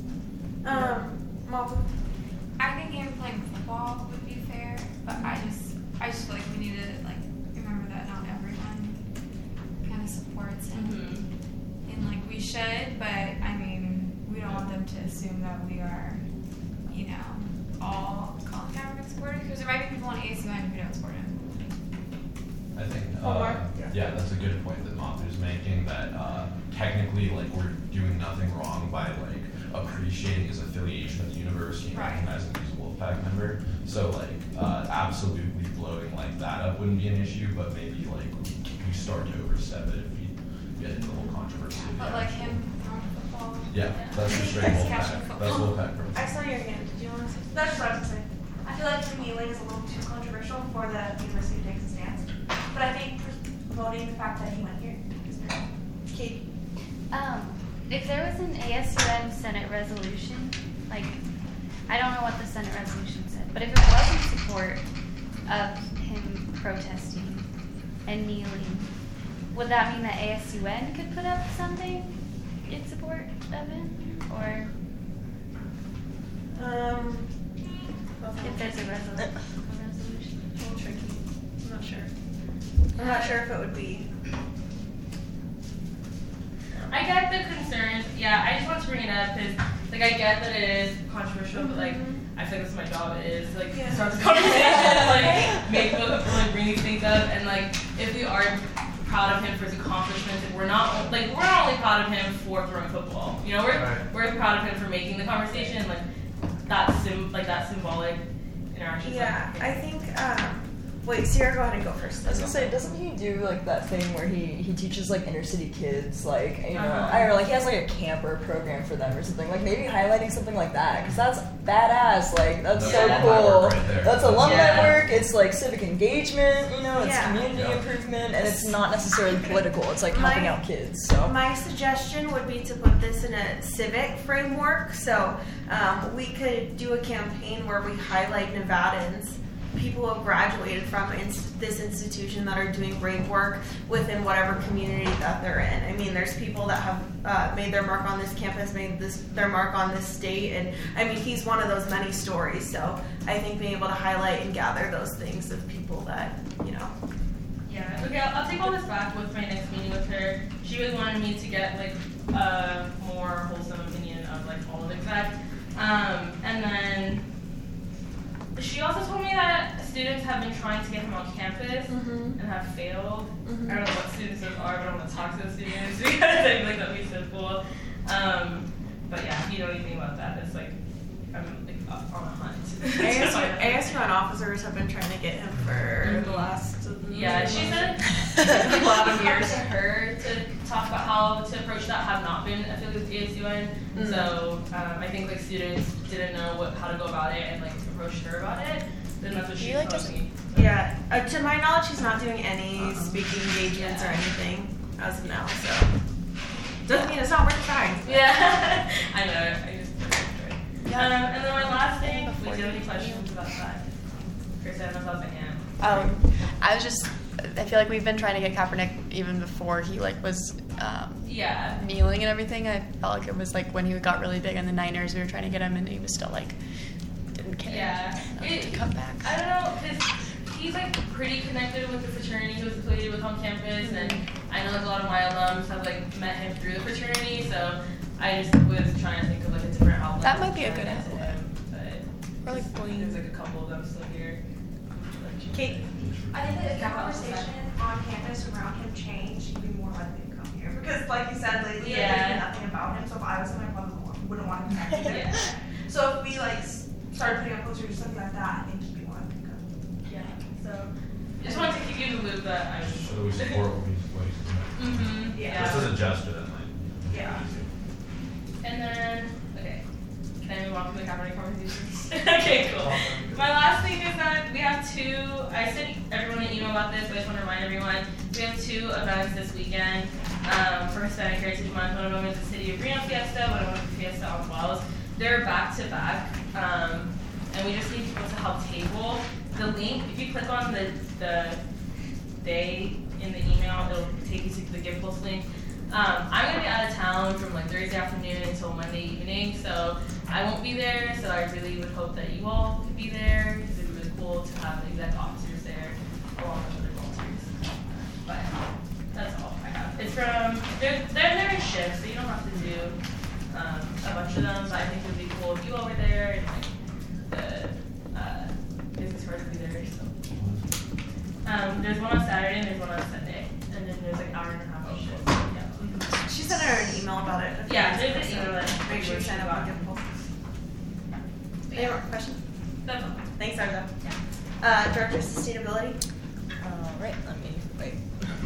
Um, Malta. I think him playing football would be fair, but I just I just feel like we need to like remember that not everyone kind of supports him, Mm-hmm. and like we should, but I mean we don't want them to assume that we are, you know, all Colin Kaepernick supporters, because there might be people on A S U N who don't support him. I think, One more? uh, yeah, that's a good point that Mathu's making, that uh, technically, like, we're doing nothing wrong by, like, appreciating his affiliation with the university and Right. recognizing he's a Wolfpack member. So, like, uh, absolutely blowing, like, that up wouldn't be an issue, but maybe, like, we start to overstep it if we get into the whole controversy. of the But like actual- him throwing football. Yeah, that's just straight That's Wolfpack. casual That's football. Wolfpack purpose. I saw your hand. Did you want to say? That's just what I was gonna say. I feel like him kneeling is a little too controversial for the university to take a stance. But I think promoting the fact that he went here is very Katie. um, if there was an A S U N Senate resolution, like I don't know what the Senate resolution said, but if it was in support of him protesting and kneeling, would that mean that A S U N could put up something in support of him, or Um, if there's a, resol- a resolution? a little tricky. I'm not sure. I'm not sure if it would be. I get the concerns. Yeah, I just want to bring it up because, like, I get that it is controversial, but like, I feel like that's my job is like Yeah. start this conversation, like make people like bring these things up, and like if we are proud of him for his accomplishments, and we're not like we're not only proud of him for throwing football. You know, we're Right. we're proud of him for making the conversation, like that sim like that symbolic interaction. Yeah, I think. Um, wait, Sierra, go ahead and go first. I was gonna say, doesn't he do like that thing where he, he teaches like inner city kids, like you know, Uh-huh. I don't know, like he has like a camper program for them or something. Like maybe highlighting something like that, because that's badass. Like that's That's so alumni cool. work right there. That's alumni Yeah. work. It's like civic engagement. You know, it's Yeah. community Yeah. improvement, and it's not necessarily political. It's like helping My- out kids. So My suggestion would be to put this in a civic framework. So um, we could do a campaign where we highlight Nevadans, people who have graduated from ins- this institution that are doing great work within whatever community that they're in. I mean, there's people that have uh, made their mark on this campus, made this their mark on this state, and I mean, he's one of those many stories. So I think being able to highlight and gather those things of people that, you know. Yeah, okay, I'll, I'll take all this back with my next meeting with her. She was wanting me to get like a more wholesome opinion of like all of exec. Um, and then she also told me that students have been trying to get him on campus Mhm. and have failed. Mhm. I don't know what students those are, but I want to talk to the students because I feel like that'd be so cool. Um, but yeah, if you know anything about that, it's like I'm like on a hunt. A S U, A S U N officers have been trying to get him for the last. Yeah, she said a lot of years to her to talk about how to approach that have not been affiliated with A S U N. Mhm. So um, I think like students didn't know what how to go about it and like approached her about it. Then that's what Do she you like told to- me. Yeah, uh, to my knowledge, he's not doing any Uh-uh. speaking engagements or Yeah. anything as of now. So doesn't mean it's not worth trying. Yeah, I know. I just. Um, and then my last thing, we do have any questions about that? Chris, I don't know about the hand. Um, I was just, I feel like we've been trying to get Kaepernick even before he like was um, Yeah. kneeling and everything. I felt like it was like when he got really big on the Niners, we were trying to get him, and he was still like didn't care. Yeah. enough It- to come back. I don't know, because he's like pretty connected with the fraternity he was affiliated with on campus, and I know like a lot of my alums have like met him through the fraternity, so I just was trying to think of like a different outlet. That might be a to good get to outlet. him, but Or like bullying. there's like a couple of them still here. Kate. I think that if the conversation on campus around him changed, he'd be more likely to come here. Because like you said lately, like, there's Yeah. been nothing about him, so if I was him, I probably wouldn't- wouldn't want to connect either. Yeah. So if we like s- started putting up posters or something like that, I think he'd be more likely to come. Yeah, so just wanted to keep you in the loop that I was. So we support what we, what he's doing. Mm-hmm, yeah. Just as a gesture, then like. Yeah. And then, okay, can I move on to the Kaepernick conversation? Okay, cool. My last thing is that we have two, I sent everyone an email about this, but I just want to remind everyone, we have two events this weekend um, for Hispanic Heritage Month. One of them is the City of Reno Fiesta, one of them is the Fiesta on Wells. They're back to back, um, and we just need people to help table. The link, if you click on the, the day in the email, it'll take you to the Give Post link. Um, I'm going to be out of town from like Thursday afternoon until Monday evening, so I won't be there, so I really would hope that you all could be there, because it'd be really cool to have the exec officers there, along with other volunteers. But that's all I have. It's from, they're, they're, they're in shifts, so you don't have to do um, a bunch of them, but I think it would be cool if you all were there, and like, the uh, business cards would be there, so. Um, there's one on Saturday, and there's one on Sunday, and then there's like hour and a half of shifts. Yeah. She sent her an email about it. Yeah, there's an email that Make sure you sign up on Give Pulse. Any more questions? That's all. Thanks, Arza. Uh, Director of Sustainability. All right, let me wait.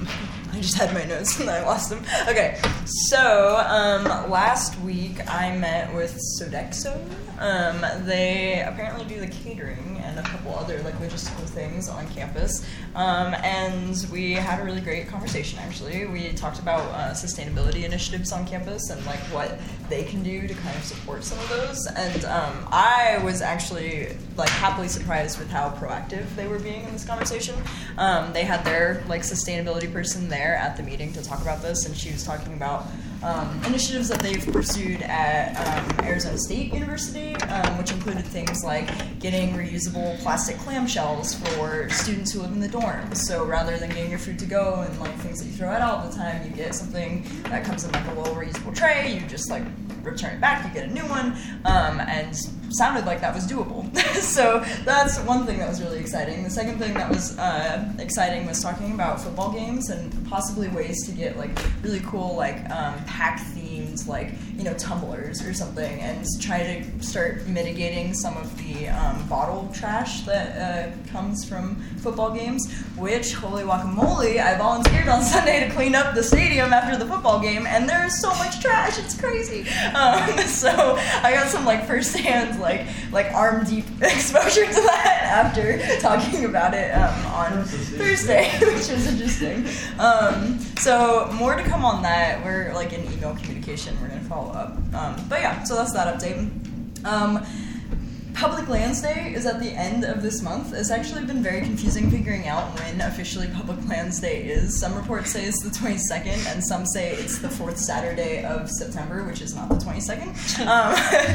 I just had my notes and I lost them. Okay, so um, last week I met with Sodexo. Um, they apparently do the catering and a couple other like logistical things on campus, um, and we had a really great conversation. Actually, we talked about uh, sustainability initiatives on campus and like what they can do to kind of support some of those. And um, I was actually like happily surprised with how proactive they were being in this conversation. Um, they had their like sustainability person there at the meeting to talk about this, and she was talking about um, initiatives that they've pursued at um, Arizona State University, um, which included things like getting reusable plastic clamshells for students who live in the dorms. So rather than getting your food to go and like things that you throw out all the time, you get something that comes in like a little reusable tray. You just like return it back, you get a new one, um, and sounded like that was doable. So that's one thing that was really exciting. The second thing that was uh, exciting was talking about football games and possibly ways to get like really cool like um, pack themed like you know tumblers or something, and try to start mitigating some of the um, bottle trash that uh, comes from football games. Which holy guacamole, I volunteered on Sunday to clean up the stadium after the football game, and there is so much trash, it's crazy. Um, so I got some like firsthand like like arm deep exposure to that after talking about it um, on Thursday, which was interesting. Um, so more to come on that. We're like in email communication. We're gonna follow up. Um, but yeah, so that's that update. Um, Public Lands Day is at the end of this month. It's actually been very confusing figuring out when officially Public Lands Day is. Some reports say it's the twenty-second, and some say it's the fourth Saturday of September, which is not the twenty-second. Um,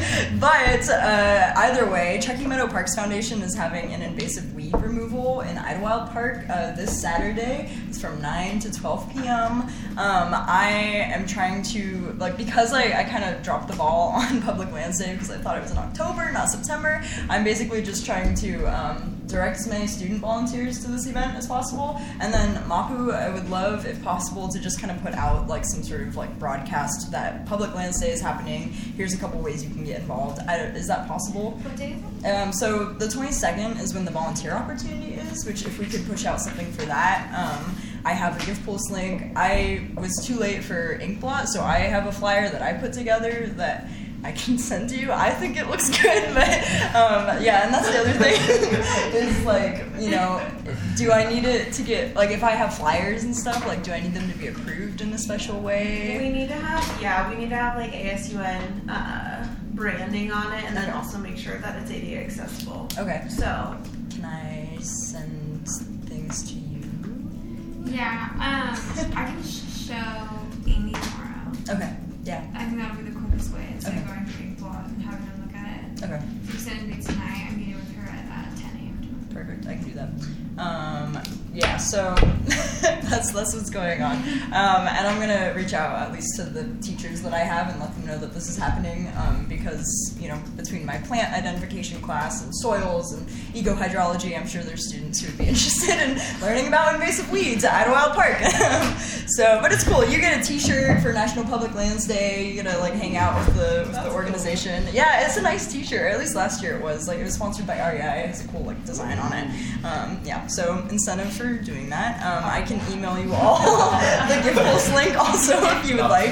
but uh, either way, Chucky Meadow Parks Foundation is having an invasive weed removal in Idlewild Park uh, this Saturday. It's from nine to twelve p.m. Um, I am trying to, like, because I, I kind of dropped the ball on Public Lands Day because I thought it was in October, not September. I'm basically just trying to um, direct as many student volunteers to this event as possible. And then Mapu, I would love, if possible, to just kind of put out like some sort of like broadcast that Public Lands Day is happening. Here's a couple ways you can get involved. I don't, is that possible? What day is it? Um, so the twenty-second is when the volunteer opportunity is, which if we could push out something for that. Um, I have a Give Pulse link. I was too late for Inkblot, so I have a flyer that I put together that I can send to you. I think it looks good, but um, yeah, and that's the other thing is like, you know, do I need it to get, like if I have flyers and stuff, like do I need them to be approved in a special way? We need to have, yeah, we need to have like A S U N uh, branding on it, and then also make sure that it's A D A accessible. Okay. So, can I send things to you? Yeah, um, I can sh- show Amy tomorrow. Okay. Yeah. I think that'll be the quickest way instead Okay. of going through Inkblot and having them look at it. Okay. If you send me tonight, I'm meeting with her at uh, ten a.m. Perfect. I can do that. Um, yeah. So that's that's what's going on. Um, and I'm gonna reach out at least to the teachers that I have and let them know that this is happening. Um, because you know, between my plant identification class and soils and eco hydrology, I'm sure there's students who would be interested in learning about invasive weeds at Idlewild Park. So, but it's cool. You get a T-shirt for National Public Lands Day. You get to like hang out with the with the organization. Yeah, it's a nice T-shirt. At least last year it was. Like it was sponsored by R E I. It has a cool like design on it. Um, yeah, so incentive for doing that. Um, I can email you all the Giftpulse link also if you would like.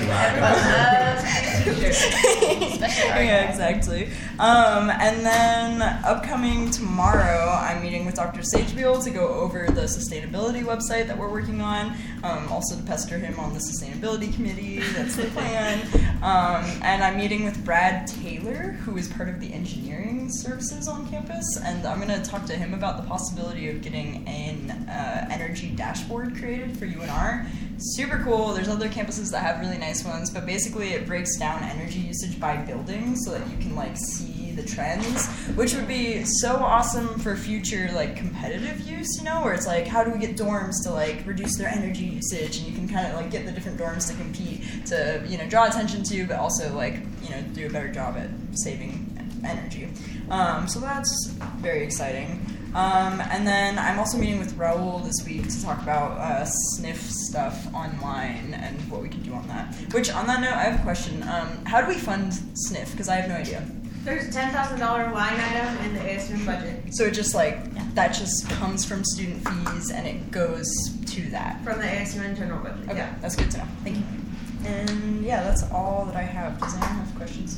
Yeah, exactly. Um, and then upcoming tomorrow, I'm meeting with Doctor Sagebiel to go over the sustainability website that we're working on. Um, also to pester him on the sustainability committee. That's the plan. Um, and I'm meeting with Brad Taylor, who is part of the engineering services on campus, and I'm going to talk to him about the possibility of getting an uh, energy dashboard created for U N R. Super cool. There's other campuses that have really nice ones, but basically it breaks down energy usage by building so that you can like see the trends, which would be so awesome for future like competitive use, you know, where it's like, how do we get dorms to like reduce their energy usage, and you can kind of like get the different dorms to compete to, you know, draw attention to, but also like, you know, do a better job at saving energy. Um, so that's very exciting. Um, and then I'm also meeting with Raul this week to talk about uh, sniff stuff online and what we can do on that. Which, on that note, I have a question. Um, how do we fund sniff? Because I have no idea. there's a ten thousand dollar line item in the A S U M budget. So it just like, that just comes from student fees and it goes to that? From the A S U M general budget, Okay, yeah. that's good to know. Thank you. And yeah, that's all that I have. Does anyone have questions?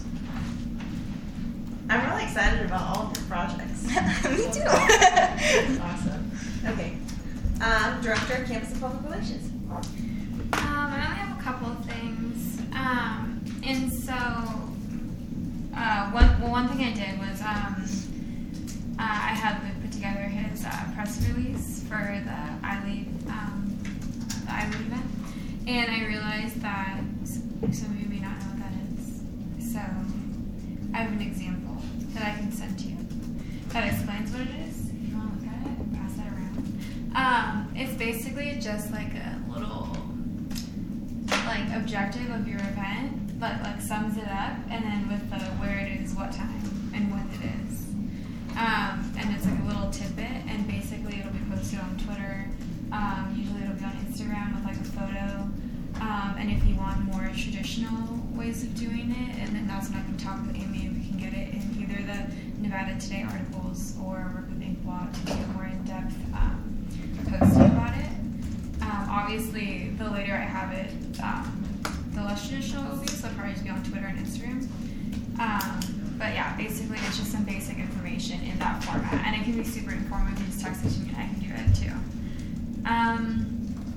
I'm really excited about all of your projects. Me too. Awesome. Okay. Um, Director of Campus and Public Relations. Um, I only have a couple of things. Um, and so, uh, one, well, one thing I did was um, uh, I had Luke put together his uh, press release for the I Lead, um, the I Lead event. And I realized that some of you may not know what that is. So, I have an example that I can send to you that explains what it is. If you want to look at it and pass that around. Um, it's basically just like a little like objective of your event, but like sums it up, and then with the where it is, what time, and when it is. Um, and it's like a little tidbit, and basically it'll be posted on Twitter. Um, usually it'll be on Instagram with like a photo. Um, and if you want more traditional ways of doing it, and then that's when I can talk with Amy and we can get it in either the Nevada Today articles or work with Inkblot to do a more in-depth um, posting about it. Um, obviously, the later I have it, um, the less traditional it will be, so it'll probably just be on Twitter and Instagram. Um, but yeah, basically it's just some basic information in that format, and it can be super informative. You just text it to me and I can do it too. Um,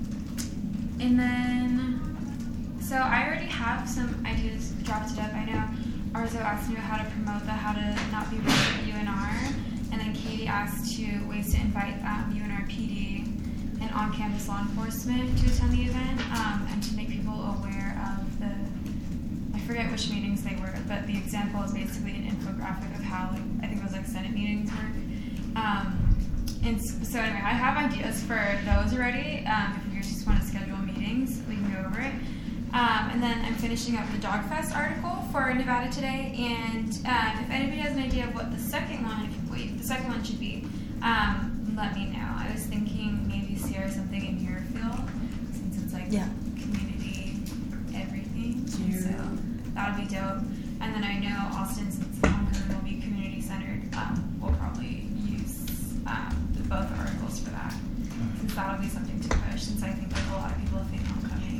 and then, so I already have some ideas drafted up. I know Arzo asked me how to promote the How to Not Be Rude at U N R, and then Katie asked to ways to invite um, U N R P D and on-campus law enforcement to attend the event, um, and to make people aware of the, I forget which meetings they were, but the example is basically an infographic of how, like, I think it was like Senate meetings work. Um, and so anyway, I have ideas for those already. Um, if you guys just want to schedule meetings, we can go over it. Um, and then I'm finishing up the Dogfest article for Nevada Today, and um, if anybody has an idea of what the second one, if, wait, the second one should be, um, let me know. I was thinking maybe Sierra something in your field, since it's like yeah. community everything. Yeah. So that'll be dope. And then I know Austin, since homecoming will be community centered, um, we'll probably use um, both articles for that, since that'll be something to push. Since I think like a lot of people think homecoming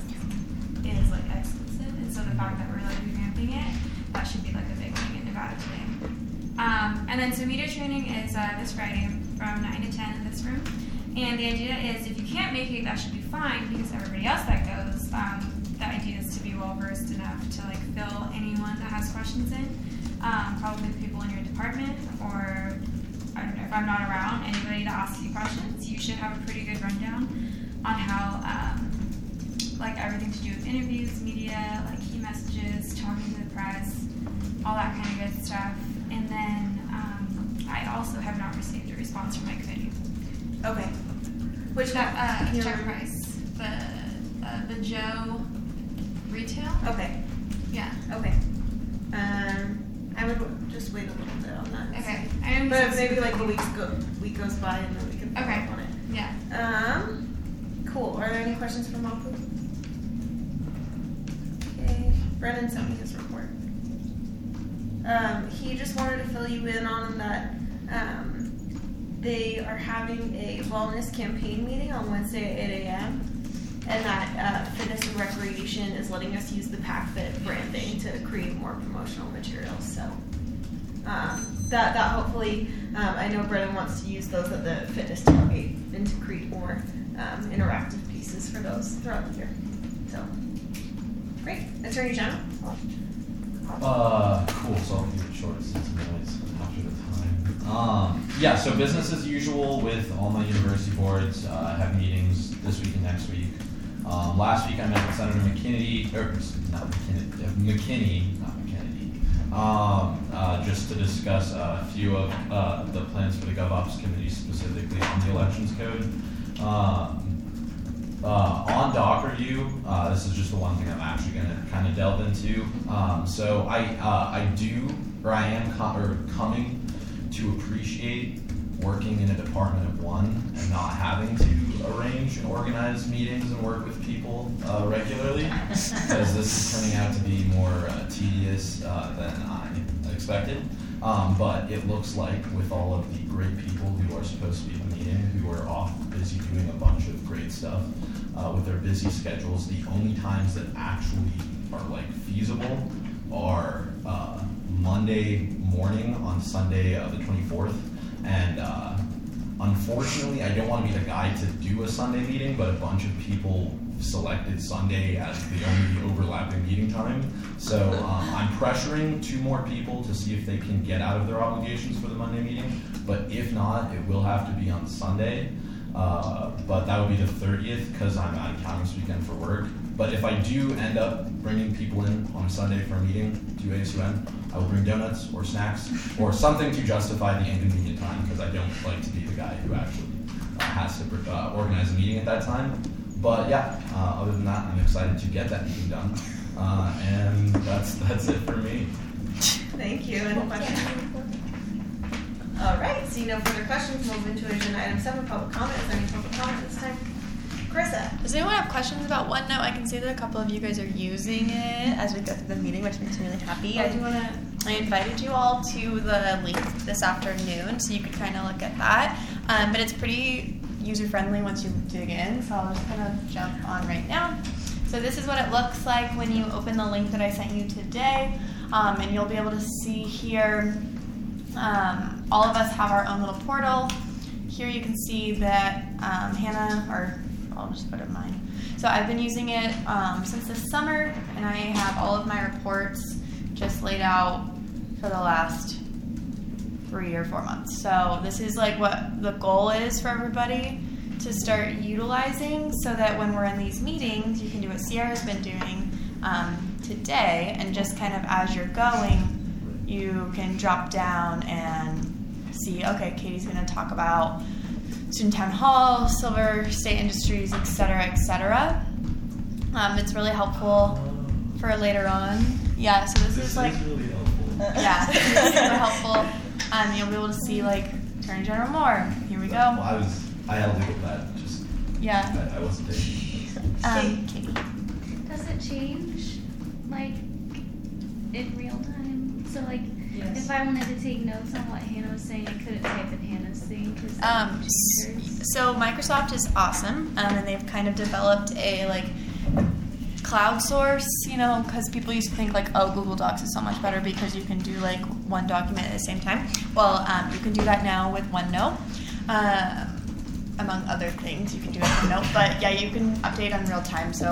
is like exclusive, and so the fact that we're like revamping it, that should be like a big thing in Nevada Today. Um, and then so media training is uh, this Friday from nine to ten in this room. And the idea is if you can't make it, that should be fine, because everybody else that goes, um, the idea is to be well well versed enough to like fill anyone that has questions in. Um, probably the people in your department, or I don't know, if I'm not around, anybody that asks you questions, you should have a pretty good rundown on how um, like everything to do with interviews, media, like key messages, talking to the press, all that kind of good stuff. And then um, I also have not received a response from my committee. Okay. Which Chuck, uh, can you Chuck remember? Price, the uh, the Joe retail. Okay. Yeah. Okay. Um, I would just wait a little bit on that. and Okay. see. I know But he's maybe super like a busy. week go week goes by and then we can follow Okay. up on it. Yeah. Um, cool. Are there any questions from Mapu? Okay. Brennan sent me his report. Um, he just wanted to fill you in on that. Um, they are having a wellness campaign meeting on Wednesday at eight a.m. and that uh, Fitness and Recreation is letting us use the PackFit branding to create more promotional materials. So um, that that hopefully, um, I know Brennan wants to use those at the fitness tailgate and to create more um, interactive pieces for those throughout the year. So great, Attorney General. Uh, cool. So I'll keep it short since I'm always after the time. Um, yeah. So business as usual with all my university boards. Uh, I have meetings this week and next week. Um, last week I met with Senator McKinney, or not McKinney, uh, McKinney, not McKinney, um, uh, just to discuss uh, a few of uh, the plans for the GovOps committee, specifically on the elections code. Um, uh, on DockerU, uh, this is just the one thing I'm actually going to kind of delve into. Um, so I uh, I do, or I am com- or coming to appreciate working in a department of one and not having to arrange and organize meetings and work with people uh, regularly, because this is turning out to be more uh, tedious uh, than I expected. Um, but it looks like with all of the great people who are supposed to be at the meeting, who are off busy doing a bunch of great stuff uh, with their busy schedules, the only times that actually are like feasible are uh, Monday morning on Sunday uh, the twenty-fourth. And uh, unfortunately, I don't want to be the guy to do a Sunday meeting, but a bunch of people selected Sunday as the only overlapping meeting time. So um, I'm pressuring two more people to see if they can get out of their obligations for the Monday meeting. But if not, it will have to be on Sunday. Uh, but that would be the thirtieth because I'm out of town this weekend for work. But if I do end up bringing people in on a Sunday for a meeting to A S U N, I will bring donuts or snacks or something to justify the inconvenient time, because I don't like to be the guy who actually uh, has to uh, organize a meeting at that time. But yeah, uh, other than that, I'm excited to get that meeting done. Uh, and that's that's it for me. Thank you. Any questions? All right, seeing no further questions, we'll move into agenda item seven, public comment. Is there any public comment this time? Carissa. Does anyone have questions about OneNote? I can see that a couple of you guys are using it as we go through the meeting, which makes me really happy. I do want to. I invited you all to the link this afternoon, so you could kind of look at that. Um, but it's pretty user friendly once you dig in, so I'll just kind of jump on right now. So this is what it looks like when you open the link that I sent you today, um, and you'll be able to see here. Um, all of us have our own little portal. Here you can see that um, Hannah, or I'll just put it in mine. So I've been using it um, since the summer, and I have all of my reports just laid out for the last three or four months. So this is like what the goal is for everybody to start utilizing, so that when we're in these meetings, you can do what Sierra's been doing um, today, and just kind of as you're going, you can drop down and see, okay, Katie's going to talk about Student Town Hall, Silver State Industries, et cetera, et cetera. Um, it's really helpful for later on. Yeah, so this, This is like, is really helpful. yeah, this is super helpful. Um, you'll be able to see like Attorney General Moore. Here we go. Well, I was, I had to look at that. Just, Yeah. I, I wasn't taking. Um, Katie. Does it change, like, in real time? So, like, Yes. if I wanted to take notes on what Hannah was saying, I couldn't type in Hannah's thing because Um, so Microsoft is awesome, um, and they've kind of developed a like cloud source, you know, because people used to think like, oh, Google Docs is so much better because you can do like one document at the same time. Well, um, you can do that now with OneNote, um, among other things. You can do it with OneNote, but yeah, you can update on real time. So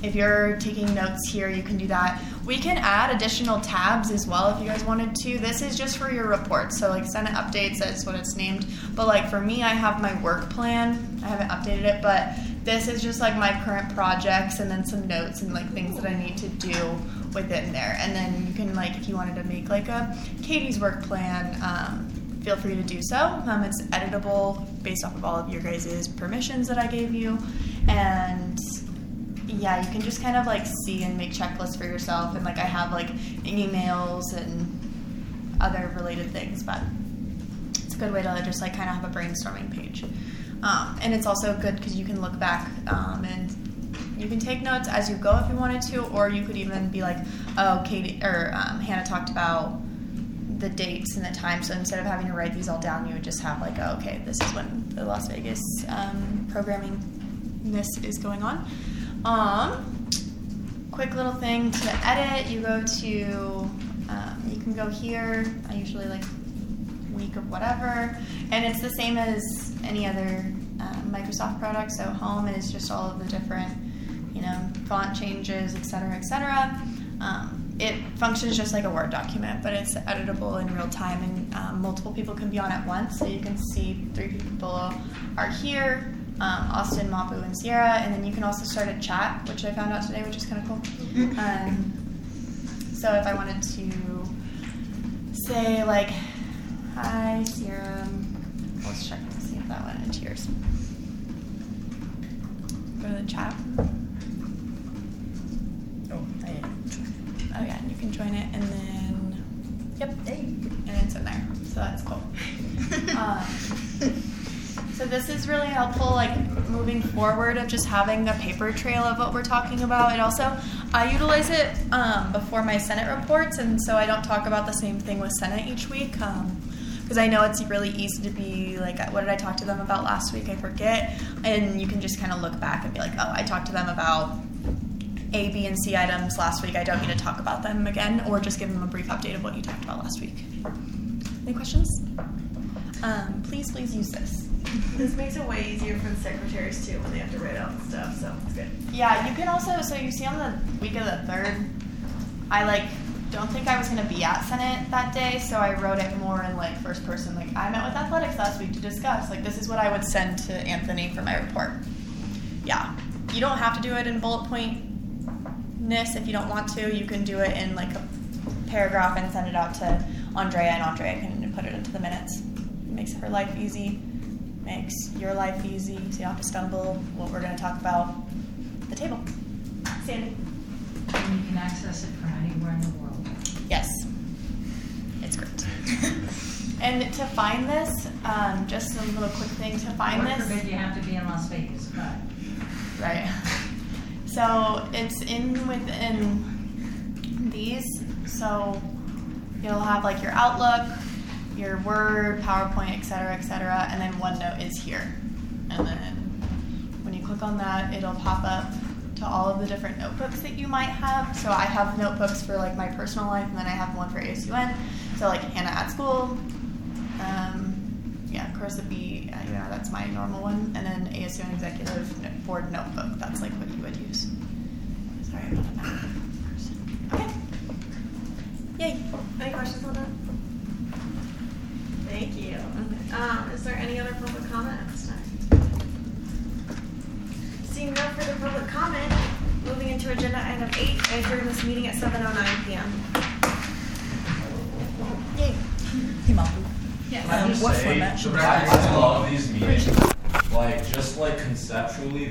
if you're taking notes here, you can do that. We can add additional tabs as well if you guys wanted to. This is just for your reports. So like Senate updates, that's what it's named. But like for me, I have my work plan. I haven't updated it, but this is just like my current projects and then some notes and like things that I need to do within there. And then you can like, if you wanted to make like a Katie's work plan, um, feel free to do so. Um, it's editable based off of all of your guys' permissions that I gave you. And yeah, you can just kind of like see and make checklists for yourself. And like I have like emails and other related things, but it's a good way to just like kind of have a brainstorming page. Um, and it's also good because you can look back um, and you can take notes as you go if you wanted to, or you could even be like, oh, Katie or um, Hannah talked about the dates and the time. So instead of having to write these all down, you would just have like, oh, okay, this is when the Las Vegas um, programming this is going on. Um, quick little thing to edit, you go to, um, you can go here, I usually like week of whatever, and it's the same as any other um, Microsoft product, so home is just all of the different, you know, font changes, et cetera, et cetera. Um, it functions just like a Word document, but it's editable in real time, and um, multiple people can be on at once, so you can see three people are here, Um, Austin, Mapu, and Sierra, and then you can also start a chat, which I found out today, which is kind of cool. Um, so if I wanted to say like, hi Sierra, let's check to see if that went into yours. Go to the chat. Oh, I didn't. Oh yeah, and you can join it, and then, yep, and it's in there, so that's cool. um, So this is really helpful, like moving forward of just having a paper trail of what we're talking about. And also, I utilize it um, before my Senate reports, and so I don't talk about the same thing with Senate each week, because um, I know it's really easy to be like, what did I talk to them about last week? I forget, and you can just kind of look back and be like, oh, I talked to them about A, B, and C items last week. I don't need to talk about them again, or just give them a brief update of what you talked about last week. Any questions? Um, please, please use this. This makes it way easier for the secretaries too when they have to write out stuff, so it's good. Yeah, you can also, so you see on the week of the third, I like don't think I was going to be at Senate that day, so I wrote it more in like first person, like I met with athletics last week to discuss, like this is what I would send to Anthony for my report. Yeah, you don't have to do it in bullet point-ness if you don't want to. You can do it in like a paragraph and send it out to Andrea, and Andrea can put it into the minutes. It makes her life easy. Makes your life easy, so you don't have to stumble what we're going to talk about at the table. Sandy? And you can access it from anywhere in the world. Yes. It's great. And to find this, um, just a little quick thing to find Lord this. forbid you have to be in Las Vegas, but. Right. So it's in within these. So you'll have like your Outlook, your Word, PowerPoint, et cetera, et cetera, and then OneNote is here. And then when you click on that, it'll pop up to all of the different notebooks that you might have. So I have notebooks for like my personal life, and then I have one for A S U N. So like Hannah at school, um, yeah, Corsa B, uh, you know, that's my normal one, and then A S U N Executive Board Notebook. That's like what you would use. Sorry about that. Okay. Yay. Any questions on that? Thank you. Um, is there any other public comment at this time? Seeing no further public comment, moving into agenda item eight, I adjourn this meeting at seven oh nine p.m. Yay. Hey, Mom. Yes. Can I just what say, format should we I, use? I love these meetings. Like, just like conceptually,